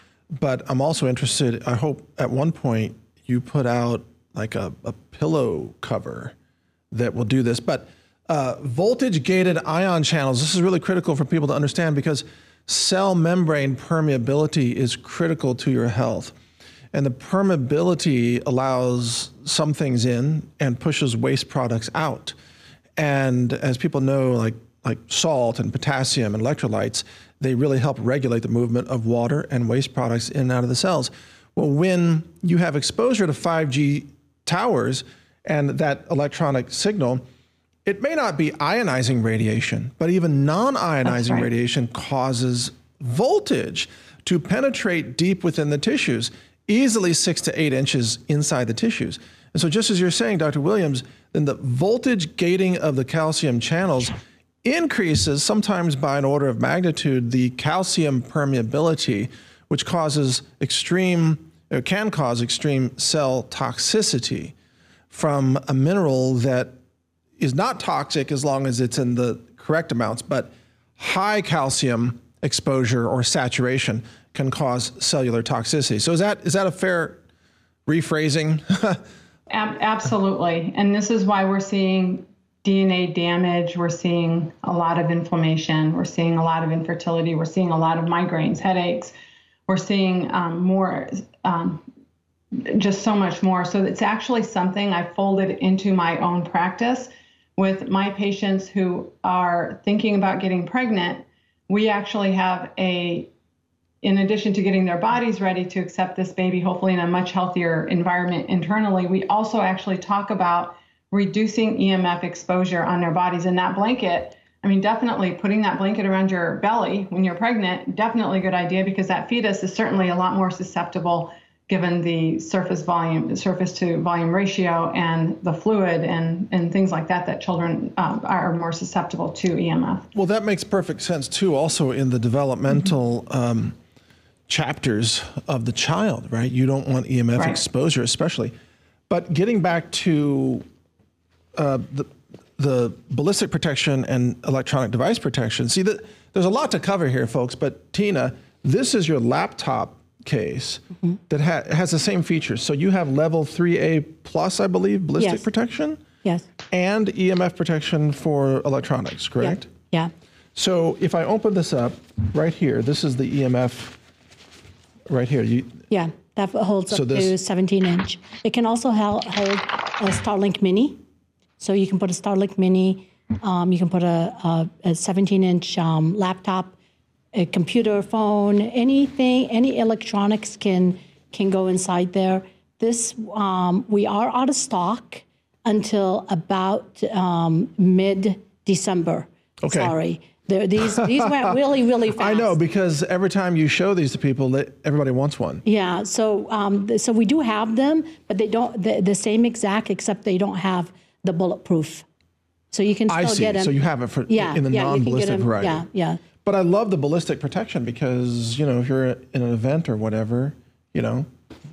But I'm also interested, I hope at one point you put out like a, a pillow cover that will do this. But uh, voltage-gated ion channels, this is really critical for people to understand, because cell membrane permeability is critical to your health. And the permeability allows some things in and pushes waste products out. And as people know, like like salt and potassium and electrolytes, they really help regulate the movement of water and waste products in and out of the cells. Well, when you have exposure to five G towers and that electronic signal, it may not be ionizing radiation, but even non-ionizing right. radiation causes voltage to penetrate deep within the tissues, easily six to eight inches inside the tissues. And so just as you're saying, Doctor Williams, then the voltage gating of the calcium channels increases, sometimes by an order of magnitude, the calcium permeability, which causes extreme, or can cause extreme cell toxicity from a mineral that is not toxic as long as it's in the correct amounts, but high calcium exposure or saturation can cause cellular toxicity. So is that is that a fair rephrasing? Absolutely. And this is why we're seeing D N A damage. We're seeing a lot of inflammation. We're seeing a lot of infertility. We're seeing a lot of migraines, headaches. We're seeing um, more, um, just so much more. So it's actually something I folded into my own practice with my patients who are thinking about getting pregnant. We actually have a, in addition to getting their bodies ready to accept this baby, hopefully in a much healthier environment internally, we also actually talk about reducing E M F exposure on their bodies. And that blanket, I mean, definitely putting that blanket around your belly when you're pregnant, definitely a good idea, because that fetus is certainly a lot more susceptible given the surface volume, surface to volume ratio and the fluid and, and things like that, that children um, are more susceptible to E M F. Well, that makes perfect sense too, also in the developmental mm-hmm. um, chapters of the child, right? You don't want E M F right. exposure, especially. But getting back to uh, the the ballistic protection and electronic device protection, see, that there's a lot to cover here, folks, but Tina, this is your laptop case mm-hmm. that ha- has the same features. So you have level three A plus, I believe, ballistic yes. protection? Yes. And E M F protection for electronics, correct? Yeah. yeah. So if I open this up right here, this is the E M F right here. You, yeah, that holds so up this, to seventeen inch. It can also hold, hold a Starlink Mini. So you can put a Starlink Mini Um, you can put a, a seventeen inch um, laptop, a computer, phone, anything, any electronics can can go inside there. This um, we are out of stock until about um, mid-December. Okay. Sorry. There, these these went really, really fast. I know, because every time you show these to people, that everybody wants one. Yeah, so um, th- so we do have them, but they don't the, the same exact, except they don't have the bulletproof. So you can still I see. get them. So you have it for yeah, in the yeah, you can get non-ballistic them- variety. Yeah, yeah. But I love the ballistic protection because, you know, if you're in an event or whatever, you know,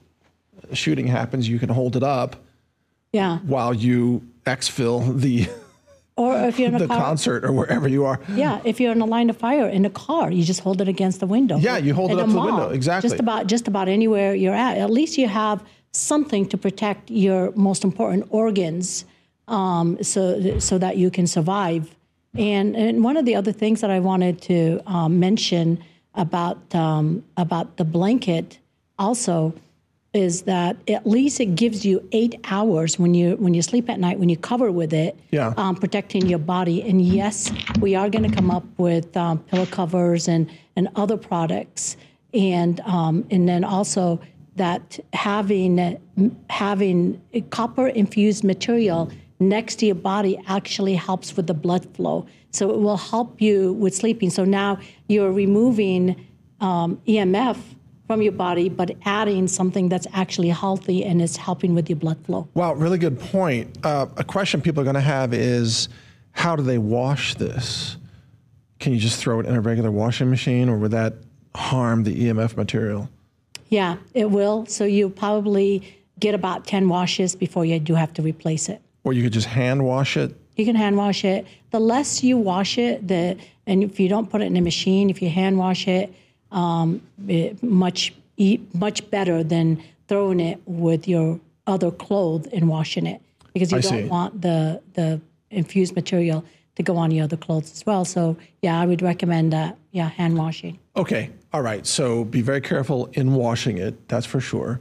a shooting happens, you can hold it up Yeah. while you exfil the Or if you're in a the car. concert or wherever you are. Yeah, if you're in a line of fire in a car, you just hold it against the window. Yeah, you hold it At up a to the mall, window, exactly. Just about just about anywhere you're at. At least you have something to protect your most important organs, um, so so that you can survive. And and one of the other things that I wanted to um, mention about um, about the blanket also is that at least it gives you eight hours when you when you sleep at night, when you cover with it, Yeah. um, protecting your body. And yes, we are going to come up with um, pillow covers and, and other products. And um, and then also that having having copper infused material next to your body actually helps with the blood flow. So it will help you with sleeping. So now you're removing um, E M F from your body, but adding something that's actually healthy and is helping with your blood flow. Wow, really good point. Uh, a question people are going to have is, how do they wash this? Can you just throw it in a regular washing machine, or would that harm the E M F material? Yeah, it will. So you probably get about ten washes before you do have to replace it. Or you could just hand wash it? You can hand wash it. The less you wash it, the and if you don't put it in a machine, if you hand wash it, um, it much e- much better than throwing it with your other clothes and washing it, because you I don't see. want the the infused material to go on your other clothes as well. So yeah, I would recommend that. Yeah, hand washing. Okay, all right. So be very careful in washing it, that's for sure.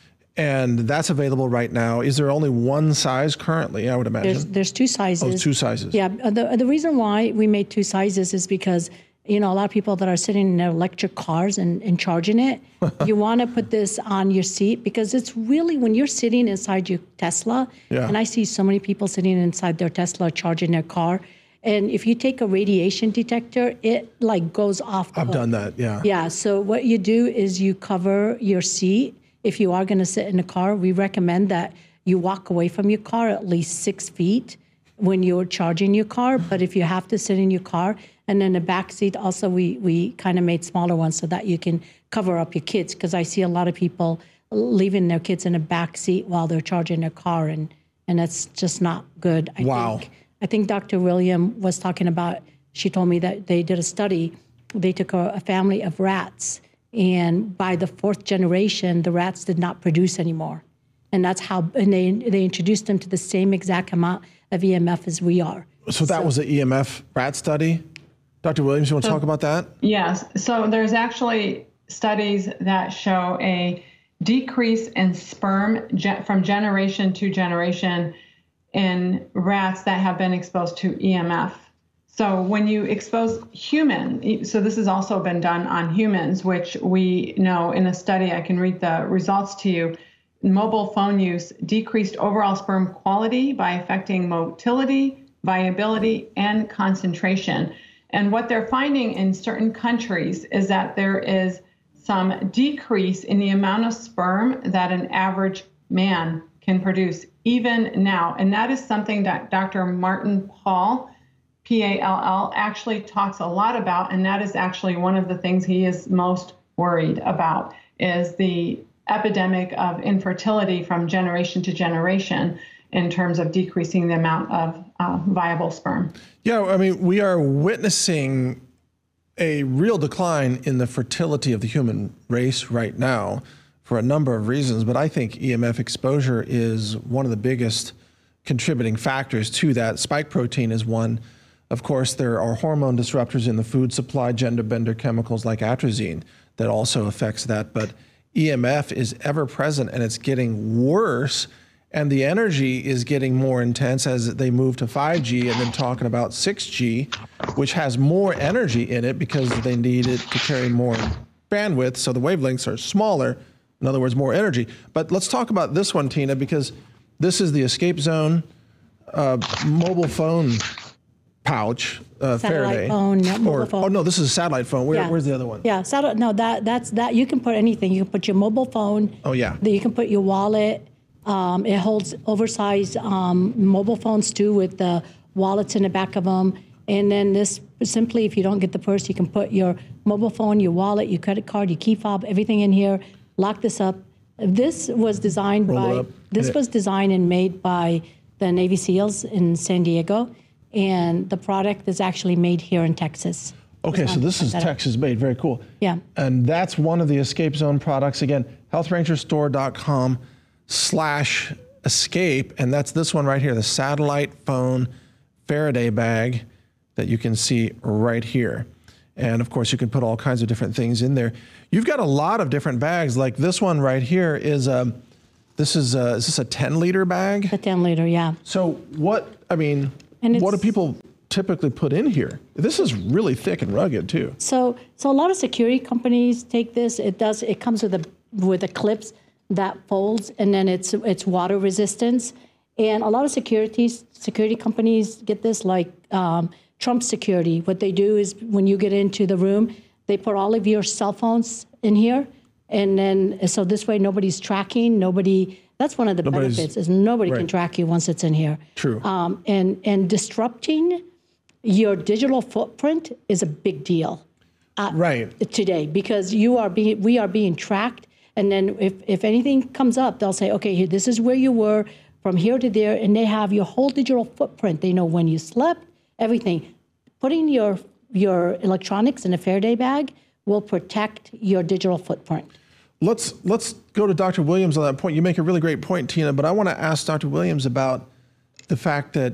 And that's available right now. Is there only one size currently, I would imagine? There's there's two sizes. Oh, two sizes. Yeah, the the reason why we made two sizes is because, you know, a lot of people that are sitting in their electric cars and, and charging it, you want to put this on your seat, because it's really, when you're sitting inside your Tesla, Yeah. and I see so many people sitting inside their Tesla charging their car, and if you take a radiation detector, it like goes off the I've hook. done that, yeah. Yeah, so what you do is you cover your seat. If you are going to sit in a car, we recommend that you walk away from your car at least six feet when you're charging your car. But if you have to sit in your car, and then the back seat also, we, we kind of made smaller ones so that you can cover up your kids, because I see a lot of people leaving their kids in the back seat while they're charging their car, and, and that's just not good. I Wow. think. I think Doctor William was talking about, she told me that they did a study. They took a, a family of rats, and by the fourth generation, the rats did not produce anymore. And that's how, and they they introduced them to the same exact amount of E M F as we are. So that was the E M F rat study? Doctor Williams, you want to talk about that? Yes. So there's actually studies that show a decrease in sperm ge- from generation to generation in rats that have been exposed to E M F. So when you expose human, so this has also been done on humans, which we know in a study, I can read the results to you. Mobile phone use decreased overall sperm quality by affecting motility, viability, and concentration. And what they're finding in certain countries is that there is some decrease in the amount of sperm that an average man can produce even now. And that is something that Doctor Martin Pall, P A L L, actually talks a lot about. And that is actually one of the things he is most worried about, is the epidemic of infertility from generation to generation in terms of decreasing the amount of uh, viable sperm. Yeah, I mean, we are witnessing a real decline in the fertility of the human race right now for a number of reasons, but I think E M F exposure is one of the biggest contributing factors to that. Spike protein is one. Of course, there are hormone disruptors in the food supply, gender bender chemicals like atrazine that also affects that, but E M F is ever present, and it's getting worse And the energy is getting more intense as they move to five G and then talking about six G, which has more energy in it because they need it to carry more bandwidth. So the wavelengths are smaller. In other words, more energy. But let's talk about this one, Tina, because this is the Escape Zone uh, mobile phone pouch, uh, Satellite Faraday. phone, no, mobile or, phone. Oh, no, this is a satellite phone. Where, Yeah. Where's the other one? Yeah, satellite. No, that that's that. You can put anything. You can put your mobile phone. Oh, yeah. Then you can put your wallet. Um, it holds oversized um, mobile phones too, with the wallets in the back of them. And then this simply, if you don't get the purse, you can put your mobile phone, your wallet, your credit card, your key fob, everything in here. Lock this up. This was designed Roll it by. up. This Yeah. was designed and made by the Navy SEALs in San Diego, and the product is actually made here in Texas. Okay, so this is that- Texas made. Very cool. Yeah. And that's one of the Escape Zone products. Again, health ranger store dot com slash escape. And that's this one right here, the satellite phone Faraday bag that you can see right here. And of course, you can put all kinds of different things in there. You've got a lot of different bags. Like this one right here is a, this is a, is this a ten liter bag? The ten liter, yeah. So what, I mean, And what do it's- people typically put in here? This is really thick and rugged too. So, so a lot of security companies take this. It does. It comes with a with a clips that folds, and then it's it's water resistance. And a lot of security security companies get this, like um, Trump Security. What they do is when you get into the room, they put all of your cell phones in here, and then so this way nobody's tracking. Nobody. That's one of the Nobody's- benefits is nobody can right. track you once it's in here. True. Um, and and disrupting your digital footprint is a big deal. Right. Today, because you are being we are being tracked, and then if, if anything comes up, they'll say, okay, here, this is where you were from here to there, and they have your whole digital footprint. They know when you slept, everything. Putting your your electronics in a Faraday bag will protect your digital footprint. Let's let's go to Doctor Williams on that point. You make a really great point, Tina, but I want to ask Doctor Williams about the fact that,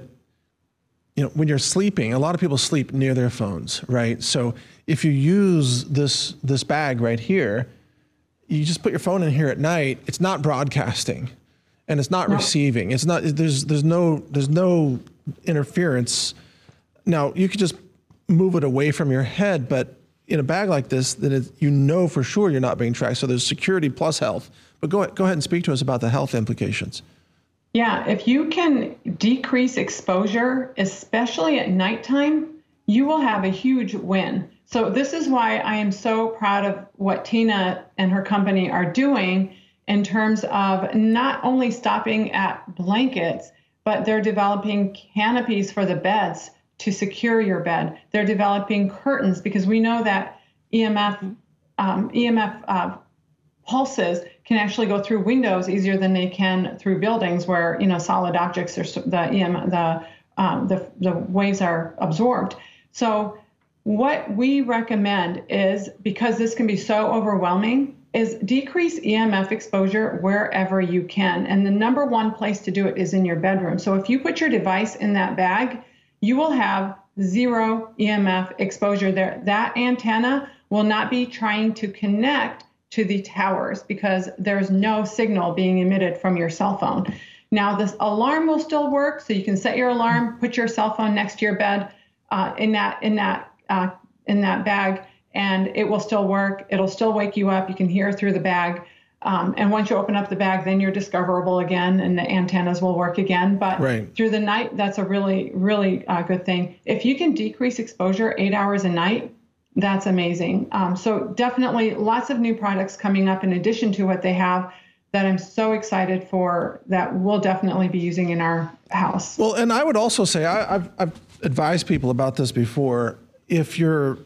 you know, when you're sleeping, a lot of people sleep near their phones, right? So if you use this this bag right here, you just put your phone in here at night, it's not broadcasting and it's not No. receiving. It's not there's there's no there's no interference. Now, you could just move it away from your head, but in a bag like this, then it, you know for sure you're not being tracked. So there's security plus health. But go go ahead and speak to us about the health implications. Yeah, if you can decrease exposure, especially at nighttime, you will have a huge win. So this is why I am so proud of what Tina and her company are doing in terms of not only stopping at blankets, but they're developing canopies for the beds to secure your bed. They're developing curtains because we know that E M F um, E M F uh, pulses can actually go through windows easier than they can through buildings where, you know, solid objects are the E M the um, the the waves are absorbed. So what we recommend is, because this can be so overwhelming, is decrease E M F exposure wherever you can. And the number one place to do it is in your bedroom. So if you put your device in that bag, you will have zero E M F exposure there. That antenna will not be trying to connect to the towers because there's no signal being emitted from your cell phone. Now, this alarm will still work, so you can set your alarm, put your cell phone next to your bed uh, in that in that uh, in that bag, and it will still work. It'll still wake you up. You can hear through the bag. Um, and once you open up the bag, then you're discoverable again, and the antennas will work again. But Right. through the night, that's a really, really uh, good thing. If you can decrease exposure eight hours a night, that's amazing. Um, so definitely lots of new products coming up in addition to what they have that I'm so excited for that we'll definitely be using in our house. Well, and I would also say I, I've, I've advised people about this before. If you're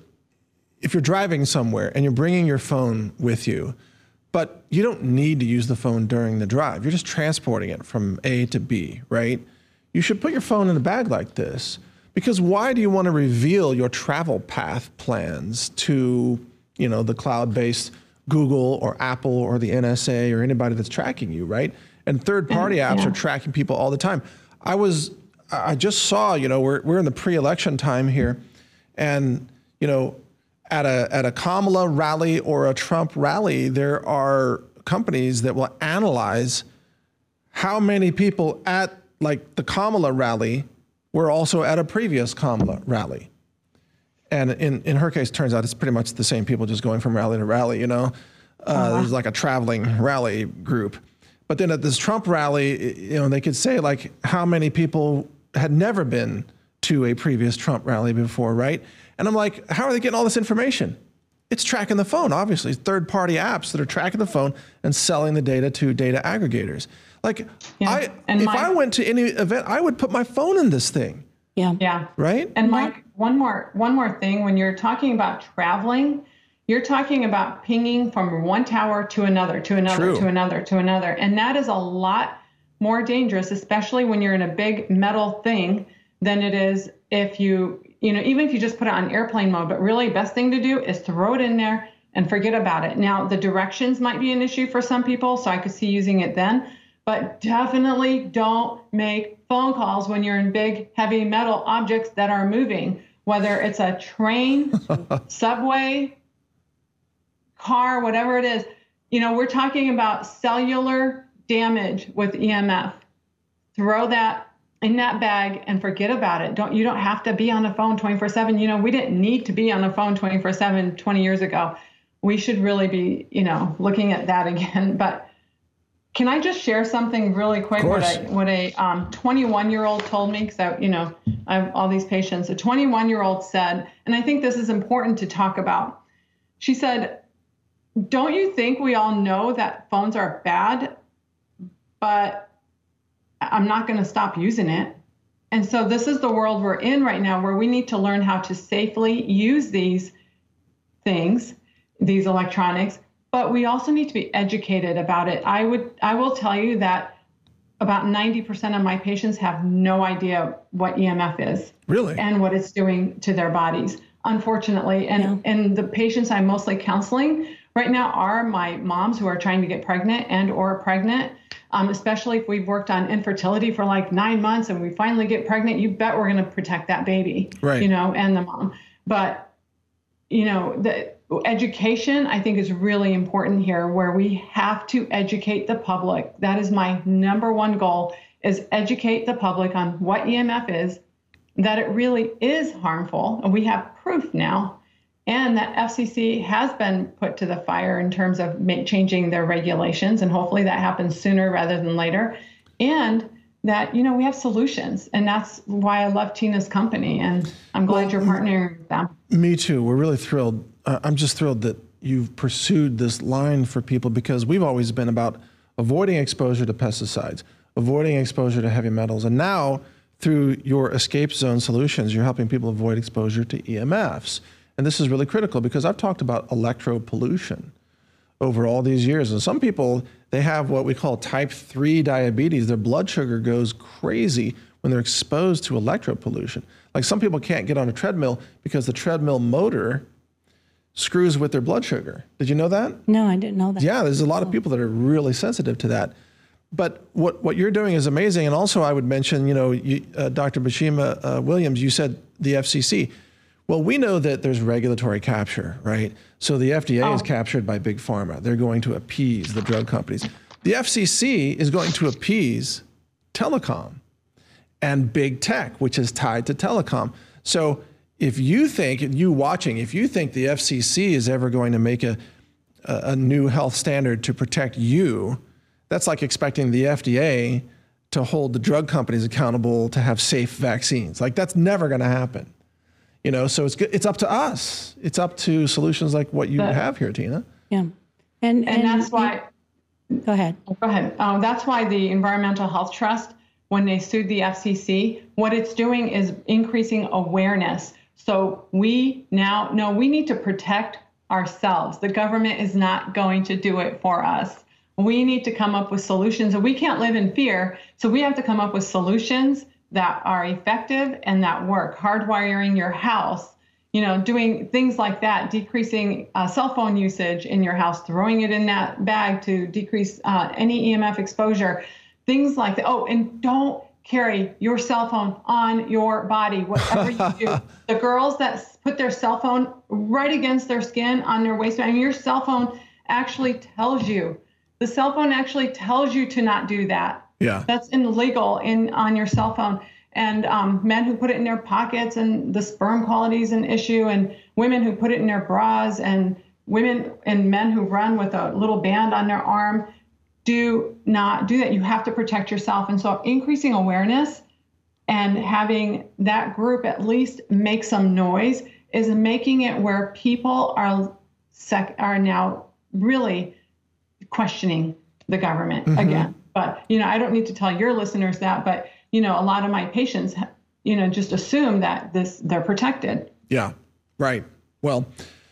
if you're driving somewhere and you're bringing your phone with you, but you don't need to use the phone during the drive, you're just transporting it from A to B, right? You should put your phone in a bag like this, because why do you want to reveal your travel path plans to, you know, the cloud-based Google or Apple or the N S A or anybody that's tracking you, right? And third-party apps yeah. are tracking people all the time. I was, I just saw, you know, we're we're in the pre-election time here, and you know, at a at a Kamala rally or a Trump rally, there are companies that will analyze how many people at like the Kamala rally were also at a previous Kamala rally. And in, in her case, turns out it's pretty much the same people just going from rally to rally, you know. Uh, uh-huh. There's like a traveling rally group. But then at this Trump rally, you know, they could say like how many people had never been to a previous Trump rally before, right? And I'm like, how are they getting all this information? It's tracking the phone, obviously. Third-party apps that are tracking the phone and selling the data to data aggregators. Like, yeah. I, if Mike, I went to any event, I would put my phone in this thing. Yeah. Yeah. Right? And Mike, one more one more thing. When you're talking about traveling, you're talking about pinging from one tower to another, to another, True. to another, to another. And that is a lot more dangerous, especially when you're in a big metal thing, than it is if you, you know, even if you just put it on airplane mode. But really, best thing to do is throw it in there and forget about it. Now, the directions might be an issue for some people, so I could see using it then. But definitely don't make phone calls when you're in big, heavy metal objects that are moving, whether it's a train, subway, car, whatever it is. You know, we're talking about cellular damage with E M F. Throw that in that bag and forget about it. Don't you don't have to be on the phone twenty-four seven. You know, we didn't need to be on the phone twenty-four seven twenty years ago. We should really be, you know, looking at that again. But can I just share something really quick? What a what a um, twenty-one-year-old told me, because I, you know, I have all these patients. A twenty-one-year-old said, and I think this is important to talk about. She said, "Don't you think we all know that phones are bad, but I'm not going to stop using it." And so this is the world we're in right now, where we need to learn how to safely use these things, these electronics. But we also need to be educated about it. I would, I will tell you that about ninety percent of my patients have no idea what E M F is. Really? And what it's doing to their bodies, unfortunately. And, yeah. and the patients I'm mostly counseling right now are my moms who are trying to get pregnant and or pregnant, um, especially if we've worked on infertility for like nine months and we finally get pregnant. You bet we're going to protect that baby, right. you know, and the mom. But, you know, the education, I think, is really important here, where we have to educate the public. That is my number one goal, is educate the public on what E M F is, that it really is harmful. And we have proof now, and that F C C has been put to the fire in terms of make, changing their regulations. And hopefully that happens sooner rather than later. And that, you know, we have solutions. And that's why I love Tina's company. And I'm glad well, you're partnering with them. Me too. We're really thrilled. Uh, I'm just thrilled that you've pursued this line for people, because we've always been about avoiding exposure to pesticides, avoiding exposure to heavy metals. And now through your escape zone solutions, you're helping people avoid exposure to E M Fs. And this is really critical, because I've talked about electropollution over all these years. And some people, they have what we call type three diabetes. Their blood sugar goes crazy when they're exposed to electropollution. Like, some people can't get on a treadmill because the treadmill motor screws with their blood sugar. Did you know that? No, I didn't know that. Yeah, there's a lot of people that are really sensitive to that. But what, what you're doing is amazing. And also I would mention, you know, you, uh, Doctor Bashima uh, Williams, you said the F C C. Well, we know that there's regulatory capture, right? So the F D A oh. is captured by Big Pharma. They're going to appease the drug companies. The F C C is going to appease telecom and big tech, which is tied to telecom. So if you think, you watching, if you think the F C C is ever going to make a, a, a new health standard to protect you, that's like expecting the F D A to hold the drug companies accountable to have safe vaccines. Like, that's never going to happen. You know, so it's good. It's up to us. It's up to solutions like what you but, have here, Tina. Yeah, and and, and that's why. Go ahead. Go ahead. Um, that's why the Environmental Health Trust, when they sued the F C C, what it's doing is increasing awareness. So we now know we need to protect ourselves. The government is not going to do it for us. We need to come up with solutions, and we can't live in fear. So we have to come up with solutions that are effective and that work. Hardwiring your house, you know, doing things like that, decreasing uh, cell phone usage in your house, throwing it in that bag to decrease uh, any E M F exposure, things like that. Oh, and don't carry your cell phone on your body, whatever you do. The girls that put their cell phone right against their skin on their waistband, I mean, your cell phone actually tells you, the cell phone actually tells you to not do that. Yeah. That's illegal in on your cell phone. And um, men who put it in their pockets, and the sperm quality is an issue, and women who put it in their bras, and women and men who run with a little band on their arm. Do not do that. You have to protect yourself. And so increasing awareness and having that group at least make some noise is making it where people are sec- are now really questioning the government mm-hmm. again. But, you know, I don't need to tell your listeners that, but, you know, a lot of my patients, you know, just assume that this they're protected. Yeah, right. Well,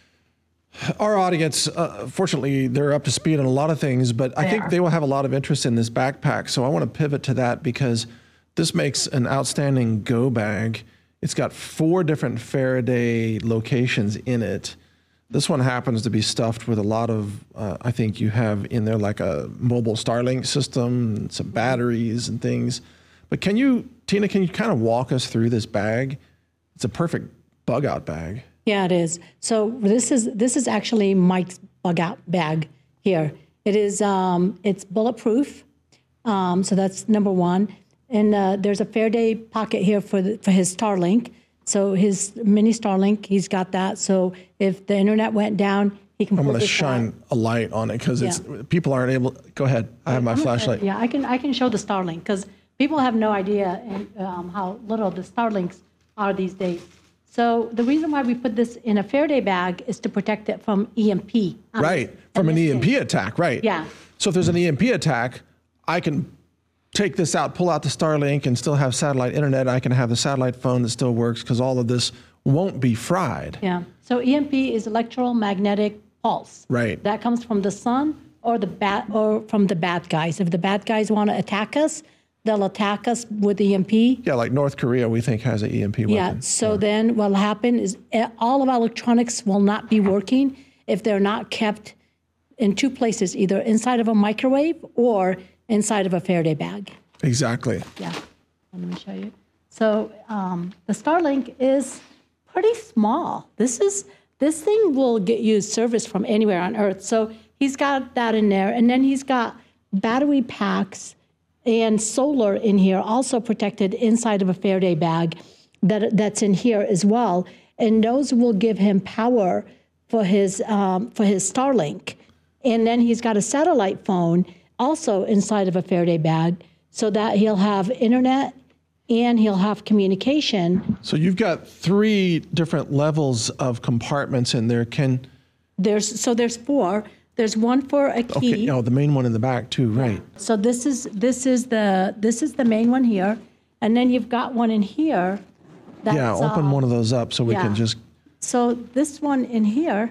our audience, uh, fortunately, they're up to speed on a lot of things, but I they think are. they will have a lot of interest in this backpack. So I want to pivot to that because this makes an outstanding go bag. It's got four different Faraday locations in it. This one happens to be stuffed with a lot of, uh, I think you have in there like a mobile Starlink system, and some batteries and things. But can you, Tina, can you kind of walk us through this bag? It's a perfect bug out bag. Yeah, it is. So this is this is actually Mike's bug out bag here. It is um, it's bulletproof. Um, so that's number one. And uh, there's a Faraday pocket here for the, for his Starlink. So his mini Starlink, he's got that. So if the internet went down, he can. I'm pull going to this shine out. a light on it because Yeah. it's people aren't able. Go ahead. I have my I'm gonna- flashlight. Yeah, I can I can show the Starlink because people have no idea and, um, how little the Starlinks are these days. So the reason why we put this in a Faraday bag is to protect it from E M P. on Right. this- From on an this E M P thing. attack. Right. Yeah. So if there's an E M P attack, I can take this out, pull out the Starlink and still have satellite internet. I can have the satellite phone that still works because all of this won't be fried. Yeah. So E M P is electromagnetic pulse. Right. That comes from the sun or the bat or from the bad guys. If the bad guys want to attack us, they'll attack us with E M P. Yeah, like North Korea, we think has an E M P weapon. Yeah. So then what'll happen is eh, all of our electronics will not be working if they're not kept in two places, either inside of a microwave or inside of a Faraday bag. Exactly. Yeah. Let me show you. So um, the Starlink is pretty small. This is this thing will get you service from anywhere on Earth. So he's got that in there, and then he's got battery packs and solar in here, also protected inside of a Faraday bag that that's in here as well. And those will give him power for his um, for his Starlink. And then he's got a satellite phone also inside of a Faraday bag, so that he'll have internet and he'll have communication. So you've got three different levels of compartments in there. Can There's so there's four. There's one for a key. okay, oh, the main one in the back too, right? So this is this is the this is the main one here, and then you've got one in here. That's, Yeah, open uh, one of those up so we yeah. can just. So this one in here,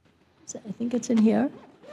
so I think it's in here,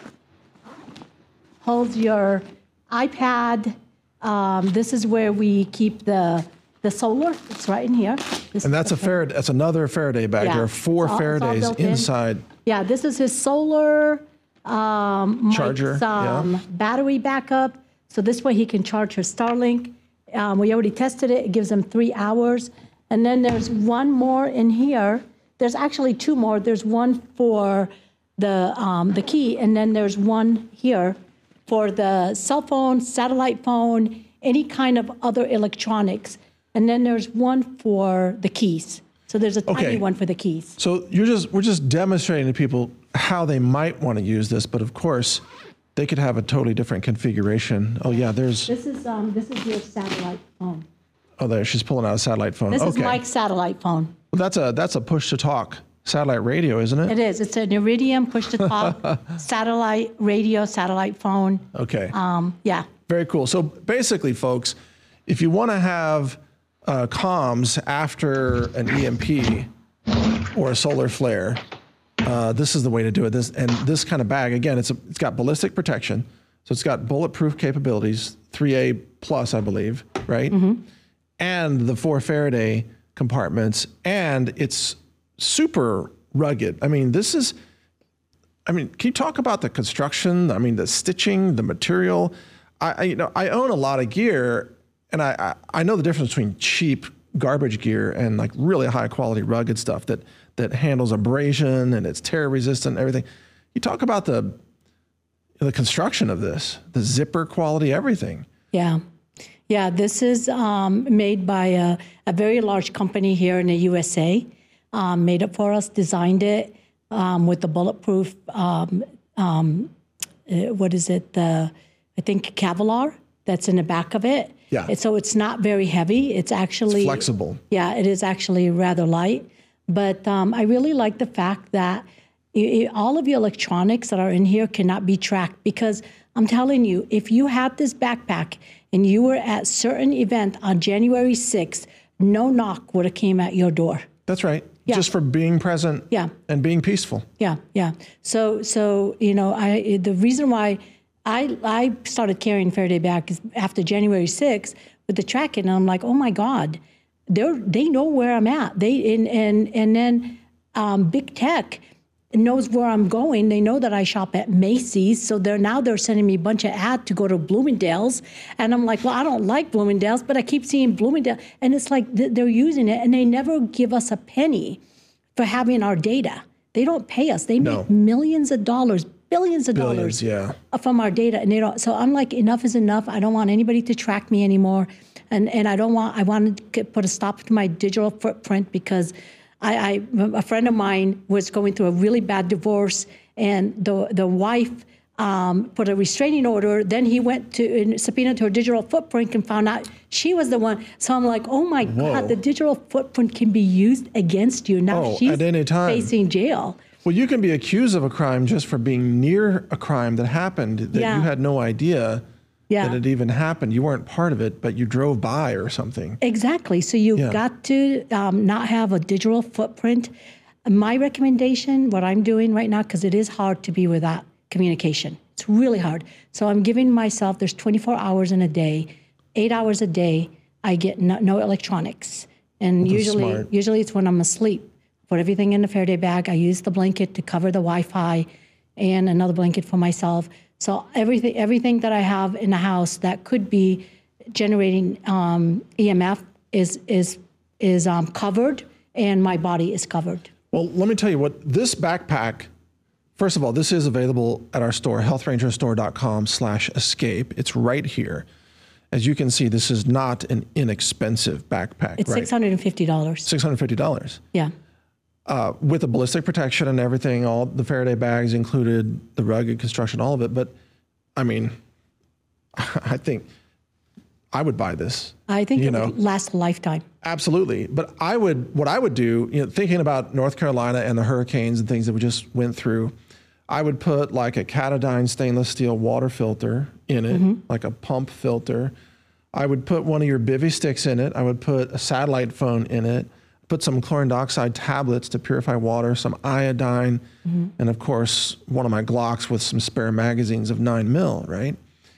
holds your iPad. Um, this is where we keep the the solar. It's right in here. This And is that's a the- Faraday. That's another Faraday bag. Yeah. There are four It's all- it's all Faradays built in. inside. Yeah, this is his solar um, Charger, Mike's, um, yeah. battery backup. So this way he can charge his Starlink. Um, we already tested it. It gives him three hours. And then there's one more in here. There's actually two more. There's one for the um, the key, and then there's one here for the cell phone, satellite phone, any kind of other electronics. And then there's one for the keys. So there's a tiny Okay. one for the keys. So you're just we're just demonstrating to people how they might want to use this, but of course, they could have a totally different configuration. Oh yeah, there's This is um this is your satellite phone. oh there she's pulling out a satellite phone. This okay, is Mike's satellite phone. well, that's a that's a push to talk satellite radio, isn't it? It is. It's an Iridium push to talk satellite radio, satellite phone. Okay. Um, yeah. Very cool. So basically, folks, if you want to have uh, comms after an E M P or a solar flare, uh, this is the way to do it. This and this kind of bag, again, it's a, it's got ballistic protection, so it's got bulletproof capabilities, three A plus, I believe, right? Mm-hmm. And the four Faraday compartments, and it's super rugged. I mean, this is. I mean, can you talk about the construction? I mean, the stitching, the material. I, I you know, I own a lot of gear, and I, I I know the difference between cheap garbage gear and like really high quality rugged stuff that that handles abrasion and it's tear resistant and everything. You talk about the the construction of this, the zipper quality, everything. Yeah. Yeah, this is um, made by a, a very large company here in the U S A. Um, made it for us, designed it um, with the bulletproof, um, um, uh, what is it, the, I think Kevlar that's in the back of it. Yeah. And so it's not very heavy. It's actually- It's flexible. Yeah, it is actually rather light. But um, I really like the fact that it, it, all of your electronics that are in here cannot be tracked, because I'm telling you, if you had this backpack and you were at certain event on January sixth, no knock would have came at your door. That's right. Yeah. Just for being present Yeah. and being peaceful. Yeah, yeah. So, so you know, I the reason why I I started carrying Faraday bag is after January sixth with the tracking, and I'm like, oh my God, they they know where I'm at. They and and and then um, big tech knows where I'm going. They know that I shop at Macy's, so they're now they're sending me a bunch of ads to go to Bloomingdale's, and I'm like, well, I don't like Bloomingdale's, but I keep seeing Bloomingdale, and it's like they're using it, and they never give us a penny for having our data. They don't pay us. They No. make millions of dollars, billions of Billions, dollars yeah. from our data, and they don't. So I'm like, enough is enough. I don't want anybody to track me anymore, and and I don't want. I want to put a stop to my digital footprint, because I, I a friend of mine was going through a really bad divorce, and the the wife um, put a restraining order. Then he went to and subpoenaed to her digital footprint and found out she was the one. So I'm like, oh my Whoa. God, the digital footprint can be used against you. Now Oh, she's at any time. facing jail. Well, you can be accused of a crime just for being near a crime that happened that Yeah. you had no idea Yeah. that it even happened. You weren't part of it, but you drove by or something. Exactly. So you've Yeah. got to um, not have a digital footprint. My recommendation, what I'm doing right now, because it is hard to be without communication. It's really hard. So I'm giving myself, there's twenty-four hours in a day, eight hours a day, I get no, no electronics. And That's usually, smart. usually it's when I'm asleep. Put everything in the Faraday bag. I use the blanket to cover the Wi-Fi and another blanket for myself. So everything, everything that I have in the house that could be generating um, E M F is is is um, covered, and my body is covered. Well, let me tell you what, this backpack, first of all, this is available at our store, health ranger store dot com slash escape. It's right here. As you can see, this is not an inexpensive backpack, It's right? six hundred fifty dollars. six hundred fifty dollars. Yeah. Uh, with the ballistic protection and everything, all the Faraday bags included, the rugged construction, all of it. But I mean, I think I would buy this. I think You it know. would last a lifetime. Absolutely. But I would, what I would do, you know, thinking about North Carolina and the hurricanes and things that we just went through, I would put like a Katadyn stainless steel water filter in it, Mm-hmm. like a pump filter. I would put one of your bivy sticks in it. I would put a satellite phone in it, put some chlorine dioxide tablets to purify water, some iodine, Mm-hmm. and of course, one of my Glocks with some spare magazines of nine mil, right?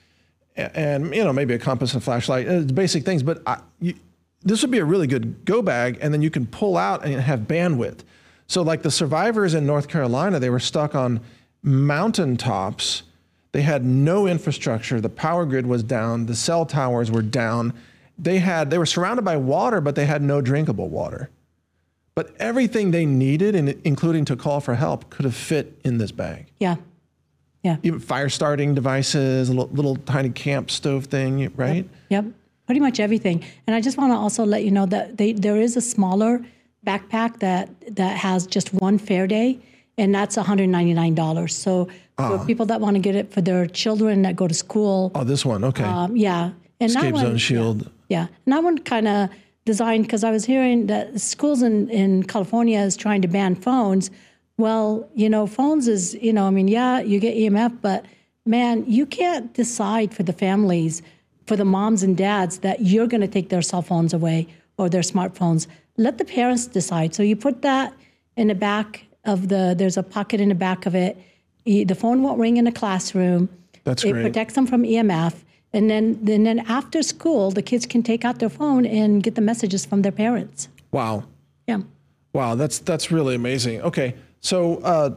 A- And, you know, maybe a compass and flashlight, uh, basic things. But I, you, this would be a really good go bag, and then you can pull out and have bandwidth. So like the survivors in North Carolina, they were stuck on mountaintops. They had no infrastructure. The power grid was down. The cell towers were down. They had, they were surrounded by water, but they had no drinkable water. But everything they needed, and including to call for help, could have fit in this bag. Yeah. Yeah. Even fire starting devices, a little, little tiny camp stove thing, right? Yep. Pretty much everything. And I just want to also let you know that they, there is a smaller backpack that, that has just one Faraday, and that's one hundred ninety-nine dollars. So for people that want to get it for their children that go to school, Oh, this one, okay. um, yeah. And that Escape one- Zone Shield. Yeah. yeah. And that one kind of designed, because I was hearing that schools in, in California is trying to ban phones. Well, you know, phones is, you know, I mean, yeah, you get E M F, but man, you can't decide for the families, for the moms and dads, that you're going to take their cell phones away or their smartphones. Let the parents decide. So you put that in the back of the, there's a pocket in the back of it. E- The phone won't ring in the classroom. That's It great. protects them from E M F. And then, and then after school, the kids can take out their phone and get the messages from their parents. Wow. Yeah. Wow, that's that's really amazing. Okay, so uh,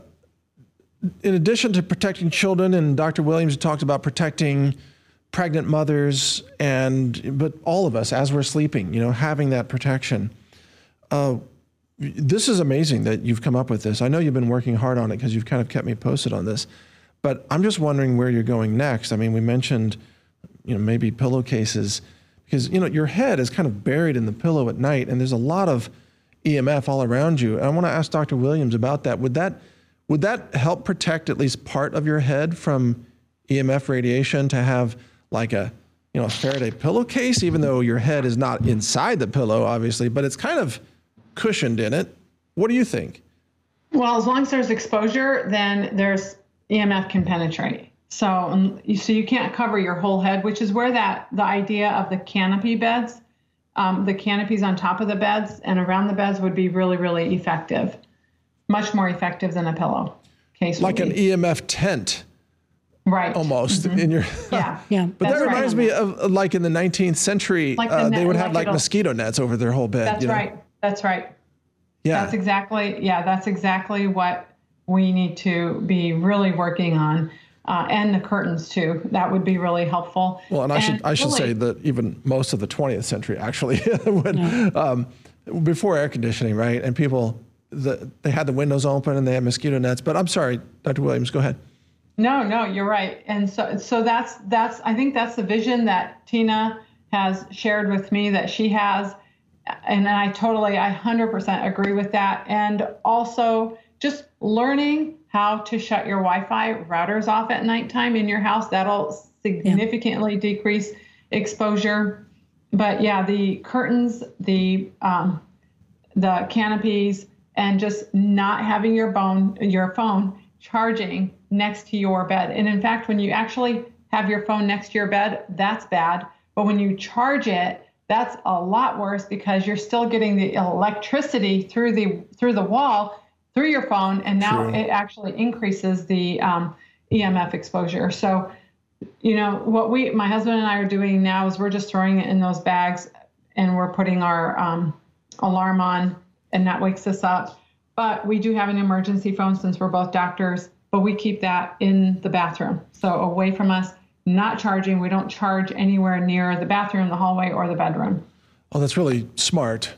in addition to protecting children, and Doctor Williams talked about protecting pregnant mothers, and but all of us as we're sleeping, you know, having that protection. Uh, this is amazing that you've come up with this. I know you've been working hard on it because you've kind of kept me posted on this, but I'm just wondering where you're going next. I mean, we mentioned, you know, maybe pillowcases, because, you know, your head is kind of buried in the pillow at night, and there's a lot of E M F all around you. And I want to ask Doctor Williams about that. Would that would that help protect at least part of your head from E M F radiation to have like a, you know, a Faraday pillowcase, even though your head is not inside the pillow, obviously, but it's kind of cushioned in it? What do you think? Well, as long as there's exposure, then there's E M F can penetrate. So, um, you, so you can't cover your whole head, which is where that the idea of the canopy beds, um, the canopies on top of the beds and around the beds would be really, really effective, much more effective than a pillow case. Like an E M F tent. Right. Almost mm-hmm. in your. Yeah. Yeah. But that reminds right. me of like in the nineteenth century, like the uh, net, they would have like, like mosquito nets over their whole bed. That's you know? right. That's right. Yeah. That's exactly. Yeah. That's exactly what we need to be really working on. Uh, and the curtains too. That would be really helpful. Well, and I and should I should really, say that even most of the twentieth century actually, when, yeah. um, before air conditioning, right? And people, the, they had the windows open and they had mosquito nets. But I'm sorry, Doctor Williams, go ahead. No, no, you're right. And so so that's that's I think that's the vision that Tina has shared with me that she has, and I totally I one hundred percent agree with that. And also just learning how to shut your Wi-Fi routers off at nighttime in your house. That'll significantly yeah. decrease exposure. But yeah, the curtains, the um, the canopies, and just not having your phone, your phone charging next to your bed. And in fact, when you actually have your phone next to your bed, that's bad. But when you charge it, that's a lot worse because you're still getting the electricity through the through the wall through your phone, and now True. It actually increases the um, E M F exposure. So, you know, what we, my husband and I are doing now is we're just throwing it in those bags, and we're putting our um, alarm on, and that wakes us up. But we do have an emergency phone since we're both doctors, but we keep that in the bathroom, so away from us, not charging. We don't charge anywhere near the bathroom, the hallway, or the bedroom. Oh, that's really smart.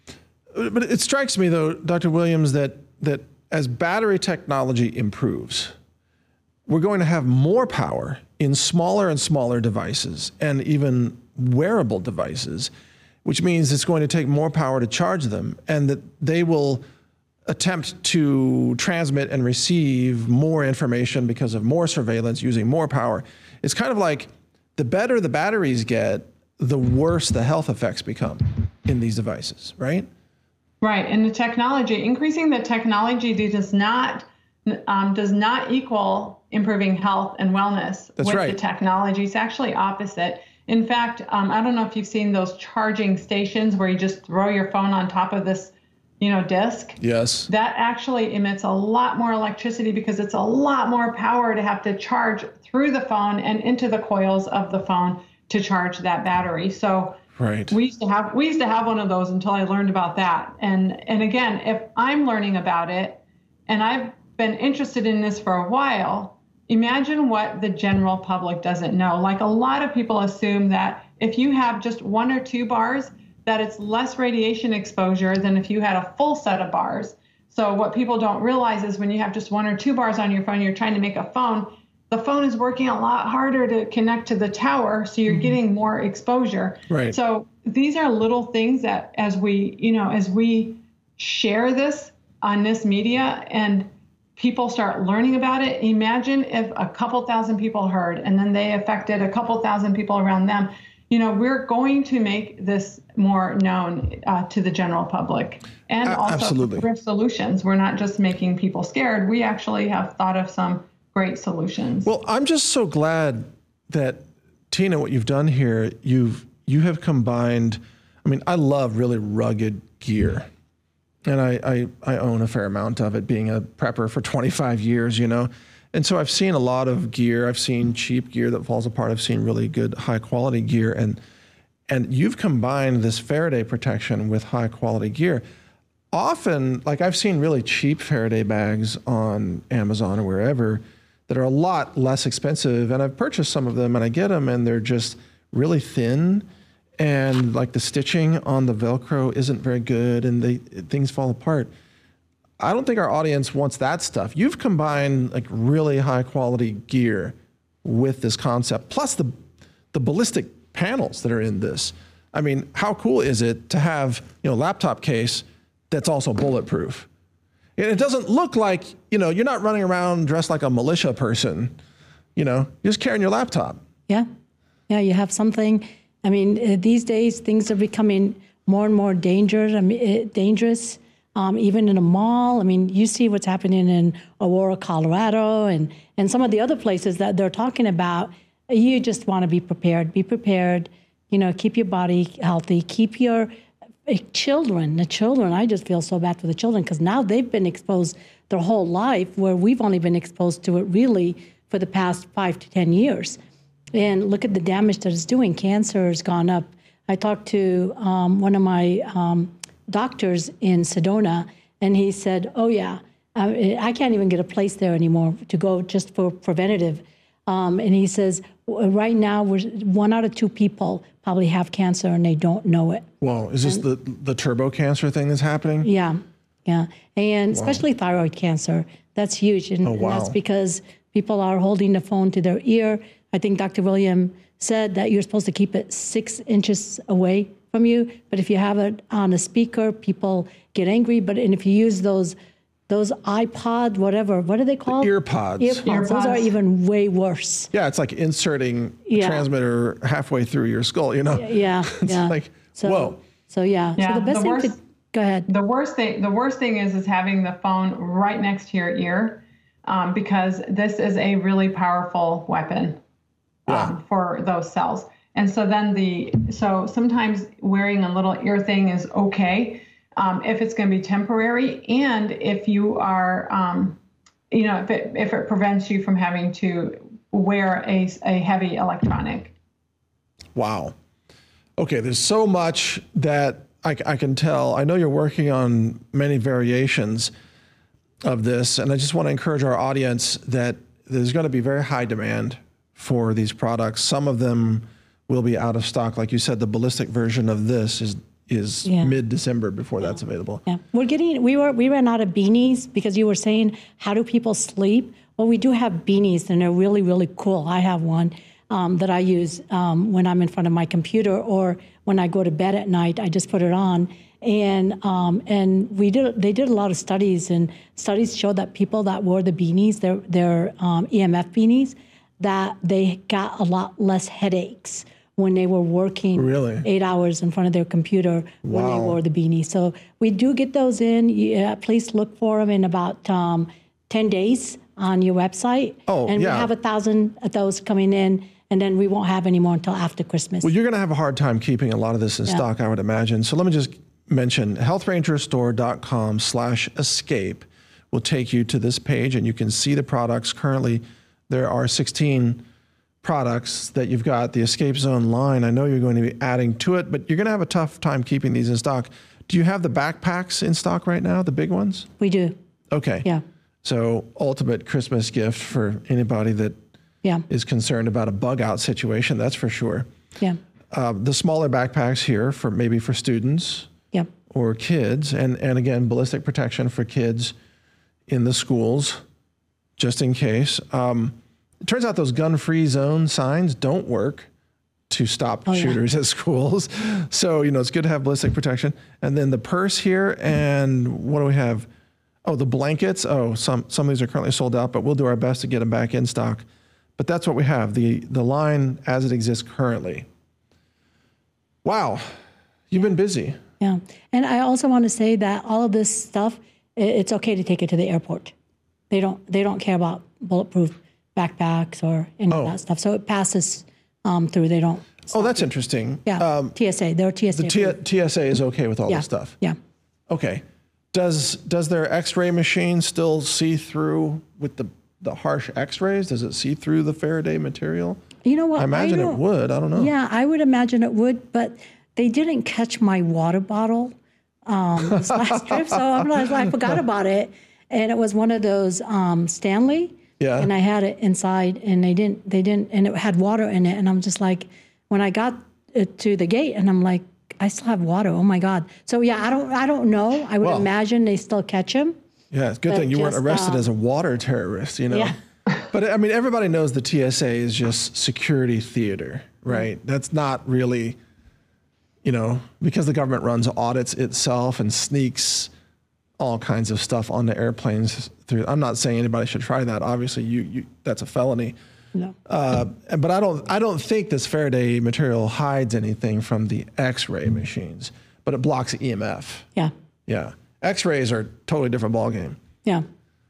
But it strikes me, though, Doctor Williams, that that as battery technology improves, we're going to have more power in smaller and smaller devices and even wearable devices, which means it's going to take more power to charge them, and that they will attempt to transmit and receive more information because of more surveillance using more power. It's kind of like the better the batteries get, the worse the health effects become in these devices, right? Right, and the technology, increasing the technology does not um, does not equal improving health and wellness. That's with right. the technology. It's actually opposite. In fact, um, I don't know if you've seen those charging stations where you just throw your phone on top of this, you know, disc. Yes. That actually emits a lot more electricity because it's a lot more power to have to charge through the phone and into the coils of the phone to charge that battery. So. Right. We used to have we used to have one of those until I learned about that. And and again, if I'm learning about it and I've been interested in this for a while, imagine what the general public doesn't know. Like a lot of people assume that if you have just one or two bars, that it's less radiation exposure than if you had a full set of bars. So what people don't realize is when you have just one or two bars on your phone, you're trying to make a phone, the phone is working a lot harder to connect to the tower, so you're mm-hmm. getting more exposure. Right. So these are little things that as we, you know, as we share this on this media and people start learning about it, imagine if a couple thousand people heard and then they affected a couple thousand people around them. You know, we're going to make this more known uh, to the general public. And A- also absolutely. for solutions. We're not just making people scared. We actually have thought of some great solutions. Well, I'm just so glad that, Tina, what you've done here, you've you have combined, I mean, I love really rugged gear. And I, I, I own a fair amount of it, being a prepper for twenty-five years, you know. And so I've seen a lot of gear. I've seen cheap gear that falls apart. I've seen really good high quality gear. And and you've combined this Faraday protection with high quality gear. Often, like I've seen really cheap Faraday bags on Amazon or wherever that are a lot less expensive. And I've purchased some of them and I get them and they're just really thin. And like the stitching on the Velcro isn't very good and they things fall apart. I don't think our audience wants that stuff. You've combined like really high quality gear with this concept, plus the the ballistic panels that are in this. I mean, how cool is it to have, you know, a laptop case that's also bulletproof? And it doesn't look like, you know, you're not running around dressed like a militia person, you know, you're just carrying your laptop. Yeah. Yeah, you have something. I mean, uh, these days things are becoming more and more dangerous. I mean, uh, dangerous. Um, even in a mall. I mean, you see what's happening in Aurora, Colorado, and and some of the other places that they're talking about. You just want to be prepared. Be prepared. You know, keep your body healthy. Keep your uh, children. The children. I just feel so bad for the children because now they've been exposed their whole life, where we've only been exposed to it really for the past five to ten years. And look at the damage that it's doing. Cancer has gone up. I talked to um, one of my um, doctors in Sedona, and he said, oh, yeah, I, I can't even get a place there anymore to go just for preventative. Um, and he says, right now, we're, one out of two people probably have cancer, and they don't know it. Whoa, is this and, the, the turbo cancer thing that's happening? Yeah, yeah. And wow. especially thyroid cancer. That's huge. And, oh, wow. and that's because people are holding the phone to their ear. I think Doctor William said that you're supposed to keep it six inches away from you, but if you have it on a speaker, people get angry. But and if you use those those iPod, whatever, what are they called? The ear pods. Ear pods. Ear those pods. Are even way worse. Yeah, it's like inserting yeah. a transmitter halfway through your skull, you know? Yeah, it's yeah. like, so, whoa. So yeah. yeah so the best the thing worst, could, go ahead. The worst thing the worst thing is is having the phone right next to your ear, um, because this is a really powerful weapon um, yeah. for those cells. And so then the, so sometimes wearing a little ear thing is okay um, if it's going to be temporary. And if you are, um, you know, if it, if it prevents you from having to wear a, a heavy electronic. Wow. Okay. There's so much that I, I can tell. I know you're working on many variations of this, and I just want to encourage our audience that there's going to be very high demand for these products. Some of them will be out of stock. Like you said, the ballistic version of this is is yeah. mid-December before yeah. that's available. Yeah, we're getting we were we ran out of beanies because you were saying, how do people sleep? Well, we do have beanies, and they're really really cool. I have one um, that I use um, when I'm in front of my computer or when I go to bed at night. I just put it on, and um, and we did they did a lot of studies, and studies showed that people that wore the beanies, their their um, E M F beanies, that they got a lot less headaches when they were working really? eight hours in front of their computer when wow. they wore the beanie. So we do get those in. Yeah, please look for them in about um, ten days on your website. Oh, and yeah. we have a thousand of those coming in, and then we won't have any more until after Christmas. Well, you're going to have a hard time keeping a lot of this in yeah. stock, I would imagine. So let me just mention health ranger store dot com slash escape will take you to this page, and you can see the products. Currently, there are sixteen products that you've got, the Escape Zone line. I know you're going to be adding to it, but you're going to have a tough time keeping these in stock. Do you have the backpacks in stock right now, the big ones? We do. Okay. Yeah. So ultimate Christmas gift for anybody that yeah. is concerned about a bug out situation, that's for sure. Yeah. Uh, the smaller backpacks here for maybe for students yep. or kids, and, and again, ballistic protection for kids in the schools, just in case. Um, It turns out those gun-free zone signs don't work to stop oh, shooters yeah. at schools. So, you know, it's good to have ballistic protection. And then the purse here, and what do we have? Oh, the blankets. Oh, some some of these are currently sold out, but we'll do our best to get them back in stock. But that's what we have, the, the line as it exists currently. Wow, you've been busy. Yeah, and I also want to say that all of this stuff, it's okay to take it to the airport. They don't they don't care about bulletproof backpacks or any oh. of that stuff. So it passes um, through. They don't. Oh, that's interesting. Yeah, um, T S A. They're T S A. The T- T S A is okay with all yeah. this stuff. Yeah. Okay. Does does their X-ray machine still see through with the, the harsh X-rays? Does it see through the Faraday material? You know what? I imagine I it would. I don't know. Yeah, I would imagine it would, but they didn't catch my water bottle um, this last trip, so I'm like, I forgot about it. And it was one of those um, Stanley. Yeah. And I had it inside, and they didn't. They didn't, and it had water in it. And I'm just like, when I got it to the gate, and I'm like, I still have water. Oh my God. So yeah, I don't. I don't know. I would well, imagine they still catch him. Yeah, it's a good thing you just, weren't arrested uh, as a water terrorist. You know. Yeah. But I mean, everybody knows the T S A is just security theater, right? Mm-hmm. That's not really, you know, because the government runs audits itself and sneaks all kinds of stuff onto airplanes through. I'm not saying anybody should try that. Obviously, you, you that's a felony. No. Uh, but I don't I don't think this Faraday material hides anything from the X-ray machines, but it blocks E M F. Yeah. Yeah. X-rays are a totally different ballgame. Yeah.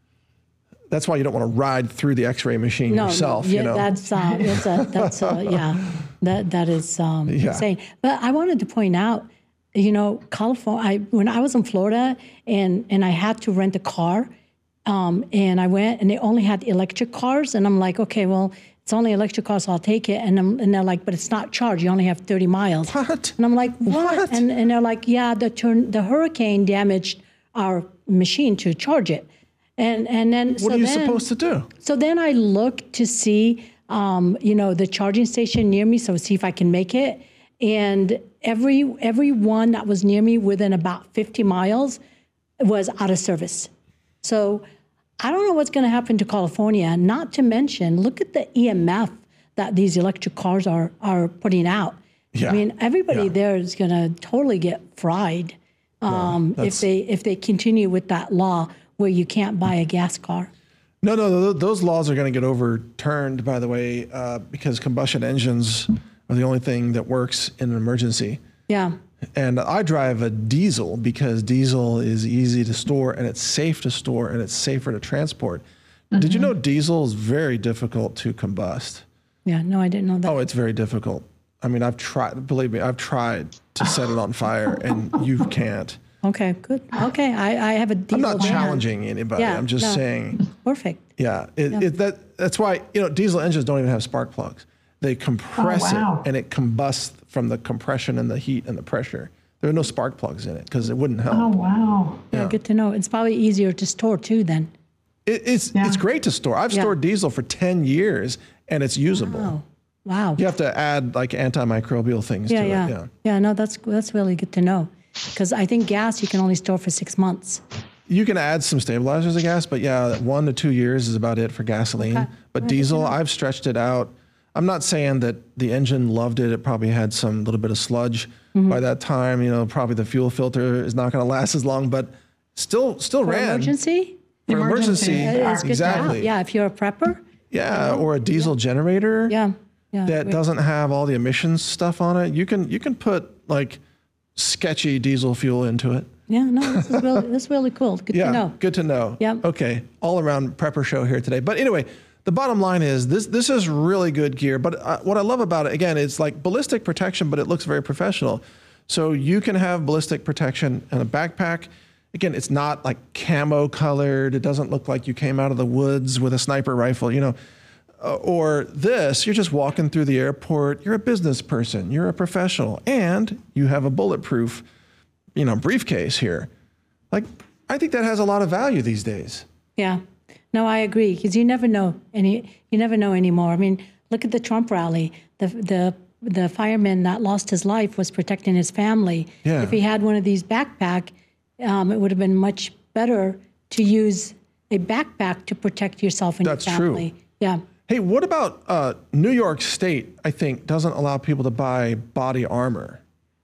That's why you don't want to ride through the X-ray machine no, yourself. Yeah, you know? that's uh, that's a, that's a, yeah, that that is um, yeah. insane. But I wanted to point out, you know, California. I, when I was in Florida and and I had to rent a car, um, and I went and they only had electric cars, and I'm like, okay, well, it's only electric cars, so I'll take it. And I'm, and they're like, but it's not charged. You only have thirty miles. What? And I'm like, what? What? And and they're like, yeah, the turn the hurricane damaged our machine to charge it. And and then what so are you then, supposed to do? So then I looked to see, um, you know, the charging station near me, so see if I can make it. And every every one that was near me within about fifty miles was out of service. So I don't know what's going to happen to California. Not to mention, look at the E M F that these electric cars are are putting out. Yeah. I mean, everybody Yeah. there is going to totally get fried um, Yeah, if they if they continue with that law where you can't buy a gas car. No, no, th- those laws are going to get overturned, by the way, uh, because combustion engines are the only thing that works in an emergency. Yeah. And I drive a diesel because diesel is easy to store and it's safe to store and it's safer to transport. Mm-hmm. Did you know diesel is very difficult to combust? Yeah, no, I didn't know that. Oh, it's very difficult. I mean, I've tried, believe me, I've tried to set it on fire and you can't. Okay, good. Okay, I, I have a diesel I'm not van. challenging anybody. Yeah, I'm just no. saying. Perfect. Yeah, it, Yeah. It, that that's why, you know, diesel engines don't even have spark plugs. They compress Oh, wow. it and it combusts from the compression and the heat and the pressure. There are no spark plugs in it because it wouldn't help. Oh, wow. Yeah, good to know. It's probably easier to store too then. It, it's Yeah. it's great to store. I've Yeah. stored diesel for ten years and it's usable. Oh, wow. You have to add like antimicrobial things Yeah, to yeah. it. Yeah. Yeah, no, that's that's really good to know. Because I think gas you can only store for six months. You can add some stabilizers of gas, but yeah, one to two years is about it for gasoline. Okay. But diesel, I've stretched it out. I'm not saying that the engine loved it. It probably had some little bit of sludge Mm-hmm. by that time. You know, probably the fuel filter is not going to last as long, but still, still For ran emergency? for emergency. Emergency. It's good to have. Exactly. Yeah, if you're a prepper. Yeah, or a diesel generator. Yeah. Yeah. that great. doesn't have all the emissions stuff on it. You can you can put like sketchy diesel fuel into it. Yeah, no, this is really this is really cool. Good Yeah, to know. good to know. Yeah. Okay, all around prepper show here today. But anyway, the bottom line is this this is really good gear. But uh, what I love about it, again, it's like ballistic protection, but it looks very professional. So you can have ballistic protection in a backpack. Again, it's not like camo colored. It doesn't look like you came out of the woods with a sniper rifle, you know. Uh, or this, you're just walking through the airport. You're a business person. You're a professional. And you have a bulletproof, you know, briefcase here. Like, I think that has a lot of value these days. Yeah. No, I agree because you never know any. You never know anymore. I mean, look at the Trump rally. The the the fireman that lost his life was protecting his family. Yeah. If he had one of these backpack, um, it would have been much better to use a backpack to protect yourself and That's your true. family. Yeah. Hey, what about uh, New York State, I think, doesn't allow people to buy body armor.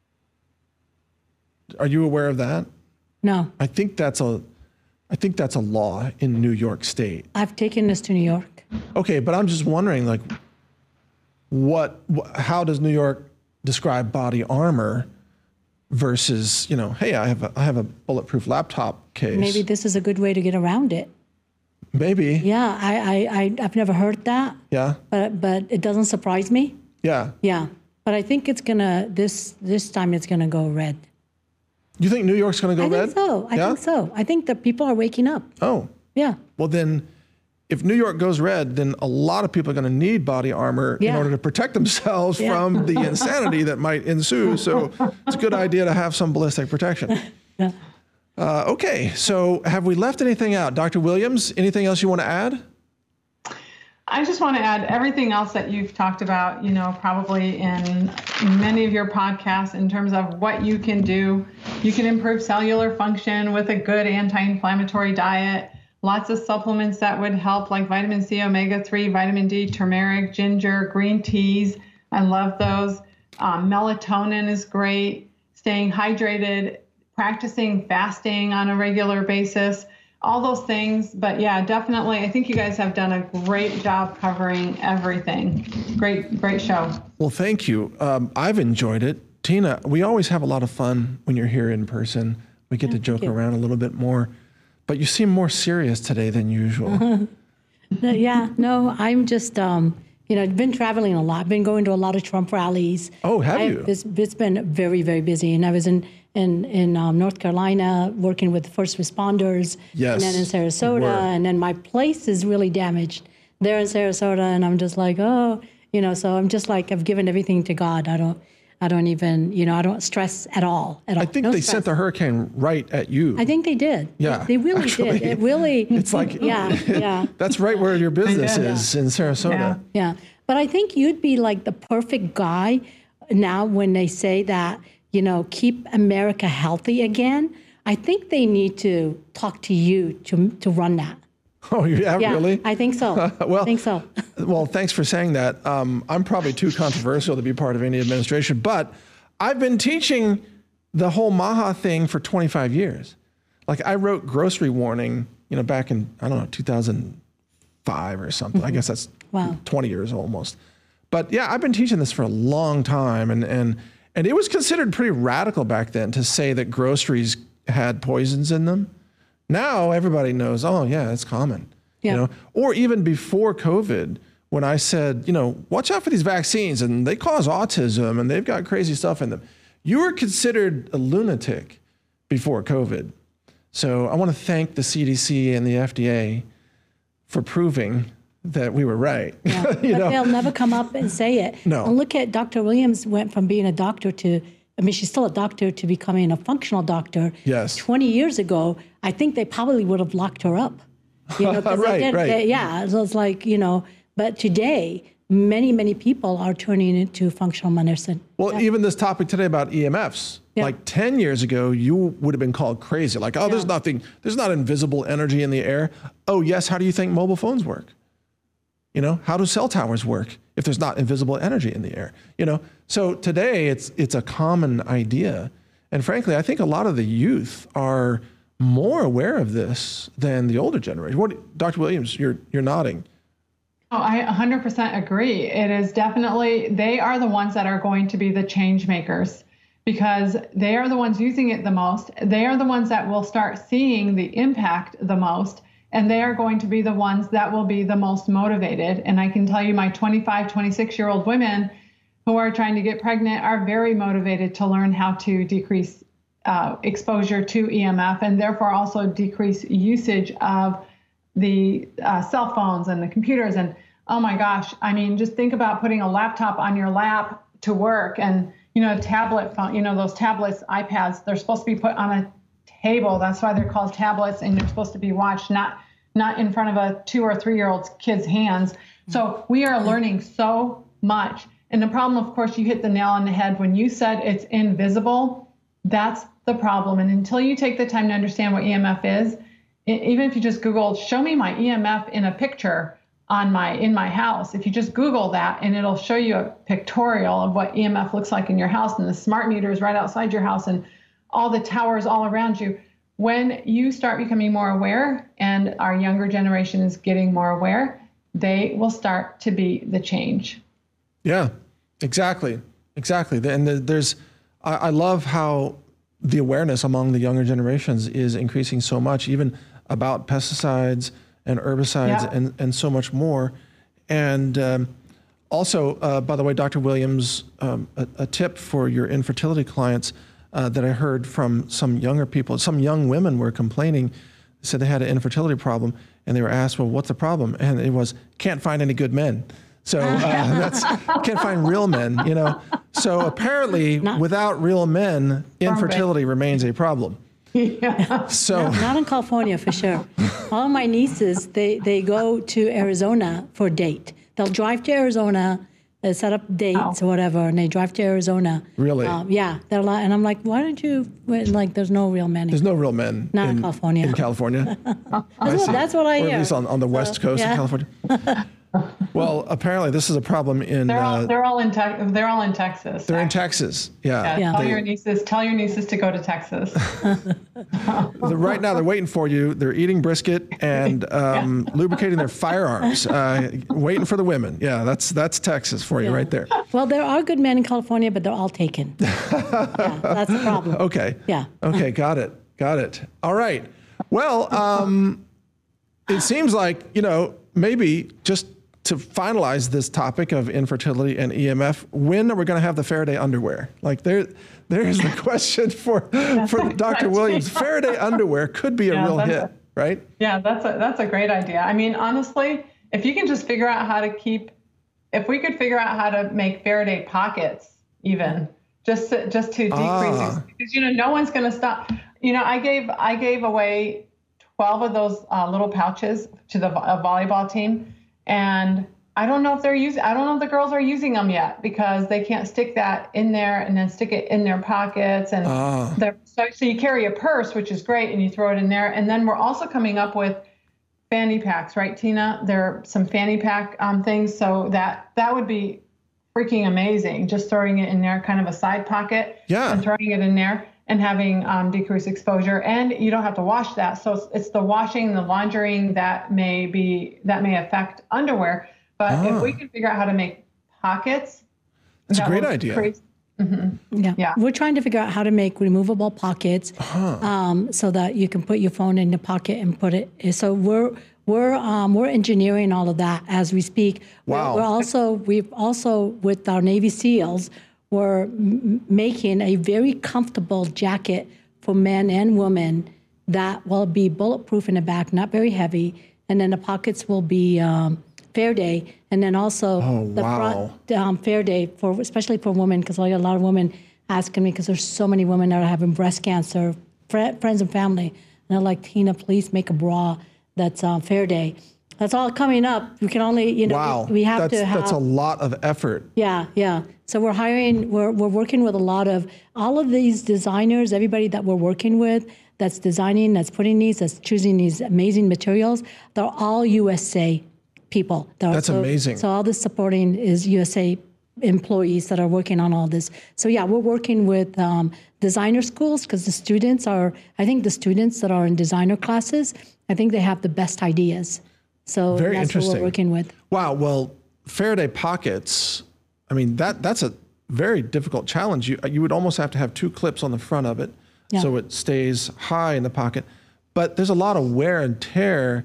Are you aware of that? No, I think that's a I think that's a law in New York State. I've taken this to New York. Okay, but I'm just wondering, like, what, wh- how does New York describe body armor versus, you know, hey, I have a, I have a bulletproof laptop case. Maybe this is a good way to get around it. Maybe. Yeah, I, I, I I've never heard that, Yeah. but but it doesn't surprise me. Yeah. Yeah, but I think it's gonna this this time it's gonna go red. You think New York's going to go I red? think so. I Yeah? think so. I think that people are waking up. Oh, Yeah. well then, if New York goes red, then a lot of people are going to need body armor in Yeah. order to protect themselves Yeah. from the insanity that might ensue. So it's a good idea to have some ballistic protection. Yeah. Uh, okay, so have we left anything out? Doctor Williams, anything else you want to add? I just want to add everything else that you've talked about, you know, probably in many of your podcasts in terms of what you can do. You can improve cellular function with a good anti-inflammatory diet. lots of supplements that would help, like vitamin C, omega three, vitamin D, turmeric, ginger, green teas. I love those. Um, melatonin is great. Staying hydrated, practicing fasting on a regular basis, all those things. But yeah, definitely, I think you guys have done a great job covering everything. Great, great show. Well, thank you. Um, I've enjoyed it. Tina, we always have a lot of fun when you're here in person. We get Yeah, to joke thank you. around a little bit more, but you seem more serious today than usual. No, yeah, no, I'm just, um, you know, I've been traveling a lot, been going to a lot of Trump rallies. Oh, have I, you? It's, it's been very, very busy. And I was in, in, in um, North Carolina working with first responders. Yes, And then in you Sarasota. were. And then my place is really damaged there in Sarasota. And I'm just like, oh, you know, so I'm just like, I've given everything to God. I don't, I don't even, you know, I don't stress at all. At all. I think No they stress. sent the hurricane right at you. I think they did. Yeah, They, they really actually, did. It really. it's like- yeah, yeah. That's right where your business did, is, in Sarasota. Yeah. Yeah, but I think you'd be like the perfect guy now when they say that, you know, keep America healthy again. I think they need to talk to you to to run that. Oh, yeah, Yeah, really? I think so. Well, I think so. Well, thanks for saying that. Um, I'm probably too controversial to be part of any administration, but I've been teaching the whole MAHA thing for twenty-five years. Like I wrote Grocery Warning, you know, back in, I don't know, two thousand five or something. I guess that's Wow. twenty years almost. But yeah, I've been teaching this for a long time. And, and, and it was considered pretty radical back then to say that groceries had poisons in them. Now everybody knows, oh yeah, it's common. Yeah. You know, or even before COVID, when I said, you know, watch out for these vaccines and they cause autism and they've got crazy stuff in them. You were considered a lunatic before COVID. So I want to thank the C D C and the F D A for proving that we were right. Yeah. you But know? they'll never come up and say it. No. And look at Doctor Williams went from being a doctor to, I mean, she's still a doctor, to becoming a functional doctor. Yes. twenty years ago, I think they probably would have locked her up. You know, 'cause they Right, did- right. they- yeah, so it's like, you know, but today, many, many people are turning into functional medicine. Well, even this topic today about E M Fs, Yeah. like ten years ago, you would have been called crazy. Like, oh, there's Yeah. nothing, there's not invisible energy in the air. Oh, yes, how do you think mobile phones work? You know, how do cell towers work if there's not invisible energy in the air? You know, so today it's it's a common idea. And frankly, I think a lot of the youth are more aware of this than the older generation. What, Doctor Williams, you're you're nodding. Oh, I one hundred percent agree. It is definitely, they are the ones that are going to be the change makers because they are the ones using it the most. They are the ones that will start seeing the impact the most. And they are going to be the ones that will be the most motivated. And I can tell you my twenty-five, twenty-six year old women who are trying to get pregnant are very motivated to learn how to decrease uh, exposure to E M F and therefore also decrease usage of the uh, cell phones and the computers. And oh my gosh, I mean, just think about putting a laptop on your lap to work and, you know, a tablet phone, you know, those tablets, iPads, they're supposed to be put on a table. That's why they're called tablets, and they're supposed to be watched, not not in front of a two or three year old kid's hands. So we are learning so much. And the problem, of course, you hit the nail on the head when you said it's invisible. That's the problem. And until you take the time to understand what E M F is, even if you just Google, show me my E M F in a picture on my in my house. If you just Google that, and it'll show you a pictorial of what E M F looks like in your house, and the smart meters right outside your house, and all the towers all around you. When you start becoming more aware, and our younger generation is getting more aware, they will start to be the change. Yeah, exactly. Exactly. And there's, I, I love how the awareness among the younger generations is increasing so much, even about pesticides and herbicides Yeah. and, and so much more. And um, also, uh, by the way, Doctor Williams, um, a, a tip for your infertility clients uh, that I heard from some younger people, some young women were complaining, said they had an infertility problem, and they were asked, well, what's the problem? And it was, can't find any good men. So uh, that's, can't find real men, you know. So apparently, Not- without real men, infertility remains a problem. Yeah. So Not in California, for sure. All my nieces, they, they go to Arizona for a date. They'll drive to Arizona They set up dates Oh. or whatever, and they drive to Arizona. Really? Um, yeah, they're like, and I'm like, why don't you? Like, there's no real men. There's no real men Not in in California. In California, that's, what, that's what I or hear. at least on, on the west coast yeah. of California. Well, apparently this is a problem in. They're all uh, they're all in Tex they're all in Texas. they're in actually. Texas. Yeah. Yeah, Yeah. tell They- your nieces tell your nieces to go to Texas. They're- right now, they're waiting for you. They're eating brisket and um, lubricating their firearms, uh, waiting for the women. Yeah, that's that's Texas for you right there. Well, there are good men in California, but they're all taken. yeah, that's the problem. Okay. Yeah. Okay, got it. Got it. All right. Well, um, it seems like, you know, maybe just to finalize this topic of infertility and E M F, when are we going to have the Faraday underwear? Like there, there's the question for for Doctor Williams. Faraday underwear could be a Yeah, real that's hit, a- right? Yeah, that's a that's a great idea. I mean, honestly, if you can just figure out how to keep, if we could figure out how to make Faraday pockets, even just to, just to decrease, Ah. because you know no one's going to stop. You know, I gave I gave away twelve of those uh, little pouches to the vo- uh, volleyball team, and I don't know if they're using. I don't know if the girls are using them yet because they can't stick that in there and then stick it in their pockets and. Ah. The, so, so you carry a purse, which is great, and you throw it in there. And then we're also coming up with fanny packs, right, Tina? There are some fanny pack um, things, so that that would be freaking amazing. Just throwing it in there, kind of a side pocket, Yeah. and throwing it in there and having um, decreased exposure. And you don't have to wash that. So it's, it's the washing, the laundering that may be that may affect underwear. But Ah. if we can figure out how to make pockets, That's a that great will idea. decrease- Yeah. Yeah. We're trying to figure out how to make removable pockets Uh-huh. um, so that you can put your phone in the pocket and put it. So we're we're um, we're engineering all of that as we speak. Wow. We're, we're also we've also with our Navy SEALs we're m- making a very comfortable jacket for men and women that will be bulletproof in the back, not very heavy, and then the pockets will be um, Faraday, and then also Oh, the wow. front um, Faraday for especially for women, because I got a lot of women asking me because there's so many women that are having breast cancer, fr- friends and family, and they're like, Tina, please make a bra that's uh, Faraday. That's all coming up. We can only, you know, Wow. we, we have that's, to have. That's a lot of effort. Yeah, yeah. So we're hiring, we're, we're working with a lot of, all of these designers, everybody that we're working with that's designing, that's putting these, that's choosing these amazing materials, they're all U S A people. They're- That's so- amazing. So all this supporting is U S A employees that are working on all this. So yeah, we're working with um, designer schools because the students are, I think the students that are in designer classes, I think they have the best ideas. So Very that's interesting. what we're working with. Wow. Well, Faraday pockets, I mean, that that's a very difficult challenge. You, you would almost have to have two clips on the front of it Yeah. so it stays high in the pocket. But there's a lot of wear and tear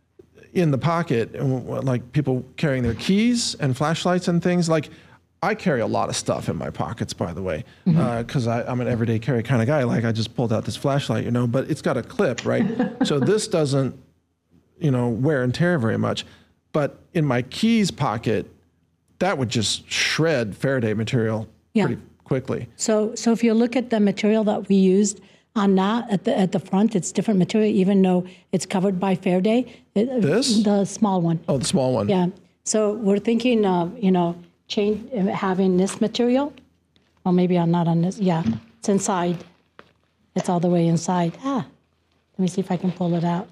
in the pocket, and like people carrying their keys and flashlights and things. Like I carry a lot of stuff in my pockets, by the way, because Mm-hmm. I'm an everyday carry kind of guy. Like I just pulled out this flashlight, you know, but it's got a clip, right? So this doesn't, you know, wear and tear very much. But in my keys pocket, that would just shred Faraday material Yeah. pretty quickly. So, so if you look at the material that we used on that at the at the front, it's different material, even though it's covered by Faraday. It, This? the small one. Oh, the small one. Yeah. So we're thinking of you know change having this material, or maybe I'm not on this. Yeah, it's inside. It's all the way inside. Ah, let me see if I can pull it out.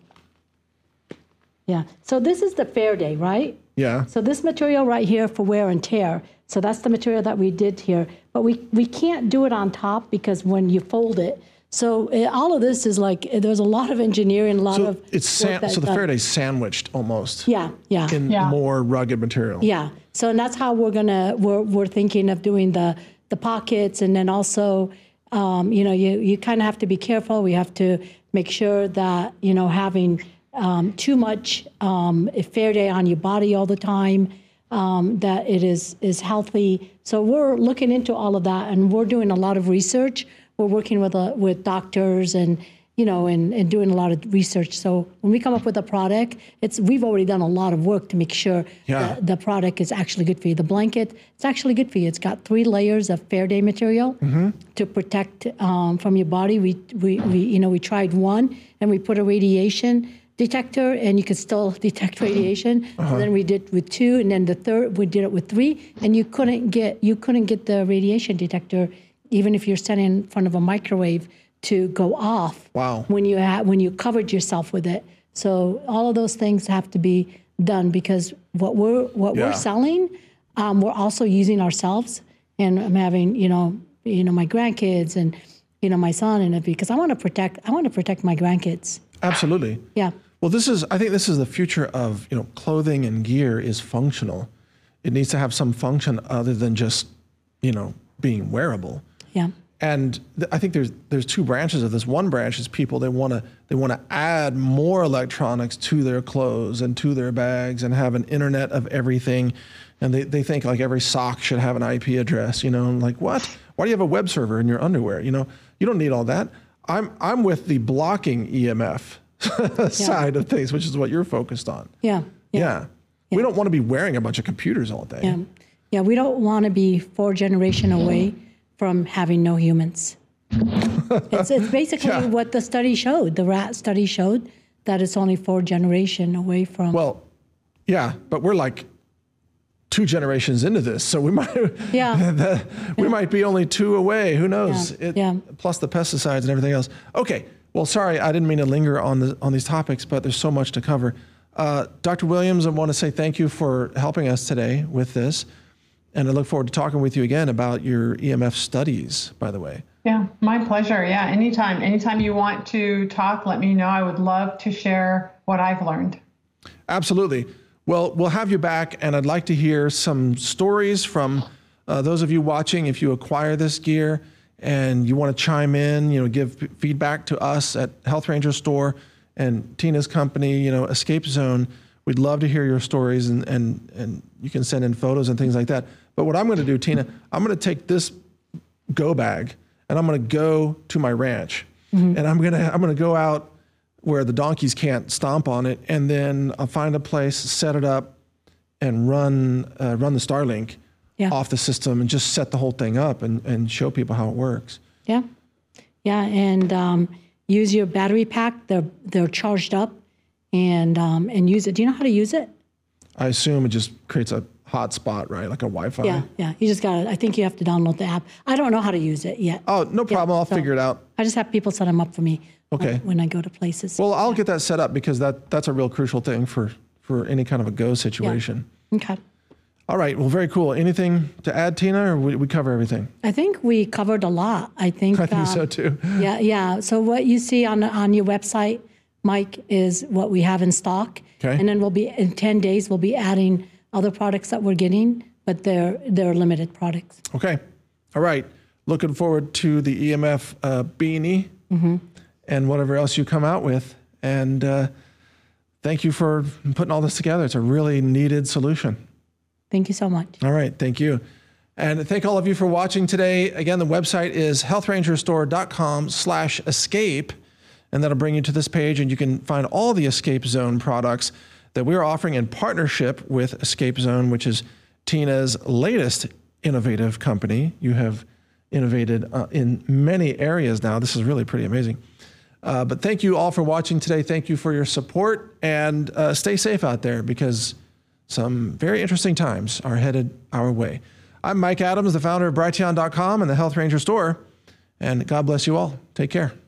Yeah. So this is the Faraday, right? Yeah. So this material right here for wear and tear. So that's the material that we did here. But we, we can't do it on top because when you fold it, so uh, all of this is like, uh, there's a lot of engineering, a lot So of. it's work san- that's so the done. Faraday's sandwiched almost Yeah, yeah. in Yeah. more rugged material. Yeah. So and that's how we're gonna we're we're thinking of doing the the pockets, and then also, um, you know, you you kind of have to be careful. We have to make sure that you know having um, too much um, Faraday on your body all the time, um, that it is is healthy. So we're looking into all of that, and we're doing a lot of research. We're working with uh, with doctors and. You know, and, and doing a lot of research. So when we come up with a product, it's we've already done a lot of work to make sure Yeah. that the product is actually good for you. The blanket, it's actually good for you. It's got three layers of Faraday material Mm-hmm. to protect um, from your body. We, we, we, you know, we tried one and we put a radiation detector, and you could still detect radiation. Uh-huh. So then we did with two, and then the third we did it with three, and you couldn't get you couldn't get the radiation detector even if you're standing in front of a microwave to go off. Wow. When you ha- when you covered yourself with it. So all of those things have to be done because what we're what yeah. we're selling, um, we're also using ourselves. And I'm having you know you know my grandkids and you know my son and it because I want to protect I want to protect my grandkids. Absolutely. Yeah. Well, this is I think this is the future of you know clothing and gear is functional. It needs to have some function other than just you know being wearable. Yeah. And th- I think there's there's two branches of this. One branch is people they want to they want to add more electronics to their clothes and to their bags and have an internet of everything, and they, they think like every sock should have an I P address. You know, like what? Why do you have a web server in your underwear? You know, you don't need all that. I'm I'm with the blocking E M F side yeah. of things, which is what you're focused on. Yeah. Yeah. yeah. yeah. We don't want to be wearing a bunch of computers all day. Yeah. Yeah. We don't want to be four generation away from having no humans. it's, it's basically yeah. what the study showed. The rat study showed that it's only four generation away from. Well, yeah, but we're like two generations into this, so we might yeah. the, we yeah. might be only two away. Who knows? Yeah. It, yeah. Plus the pesticides and everything else. Okay. Well, sorry, I didn't mean to linger on the on these topics, but there's so much to cover. Uh, Doctor Williams, I want to say thank you for helping us today with this. And I look forward to talking with you again about your E M F studies, by the way. Yeah, my pleasure. Yeah, anytime. Anytime you want to talk, let me know. I would love to share what I've learned. Absolutely. Well, we'll have you back, and I'd like to hear some stories from uh, those of you watching. If you acquire this gear and you want to chime in, you know, give p- feedback to us at Health Ranger Store and Tina's company, you know, Escape Zone. We'd love to hear your stories, and and and you can send in photos and things like that. But what I'm going to do, Tina, I'm going to take this go bag and I'm going to go to my ranch, mm-hmm. and I'm going to I'm going to go out where the donkeys can't stomp on it, and then I'll find a place, set it up, and run uh, run the Starlink yeah. off the system, and just set the whole thing up and and show people how it works. Yeah, yeah, and um, use your battery pack. They're they're charged up, and um, and use it. Do you know how to use it? I assume it just creates a hotspot, right? Like a Wi-Fi. Yeah, yeah. You just got to, I think you have to download the app. I don't know how to use it yet. Oh, no problem. Yeah, I'll so figure it out. I just have people set them up for me okay. when, when I go to places. Well, I'll yeah. get that set up because that that's a real crucial thing for, for any kind of a go situation. Yeah. Okay. All right. Well, very cool. Anything to add, Tina, or we, we cover everything? I think we covered a lot. I think. I think um, so too. Yeah, yeah. So what you see on on your website, Mike, is what we have in stock. Okay. And then we'll be, in ten days, we'll be adding other products that we're getting, but they're they're limited products. Okay. All right. Looking forward to the E M F uh, beanie mm-hmm. and whatever else you come out with. And uh, thank you for putting all this together. It's a really needed solution. Thank you so much. All right. Thank you. And thank all of you for watching today. Again, the website is healthrangerstore.com slash escape. And that'll bring you to this page, and you can find all the Escape Zone products that we are offering in partnership with Escape Zone, which is Tina's latest innovative company. You have innovated uh, in many areas now. This is really pretty amazing. Uh, but thank you all for watching today. Thank you for your support, and uh, stay safe out there because some very interesting times are headed our way. I'm Mike Adams, the founder of Brighteon dot com and the Health Ranger Store, and God bless you all. Take care.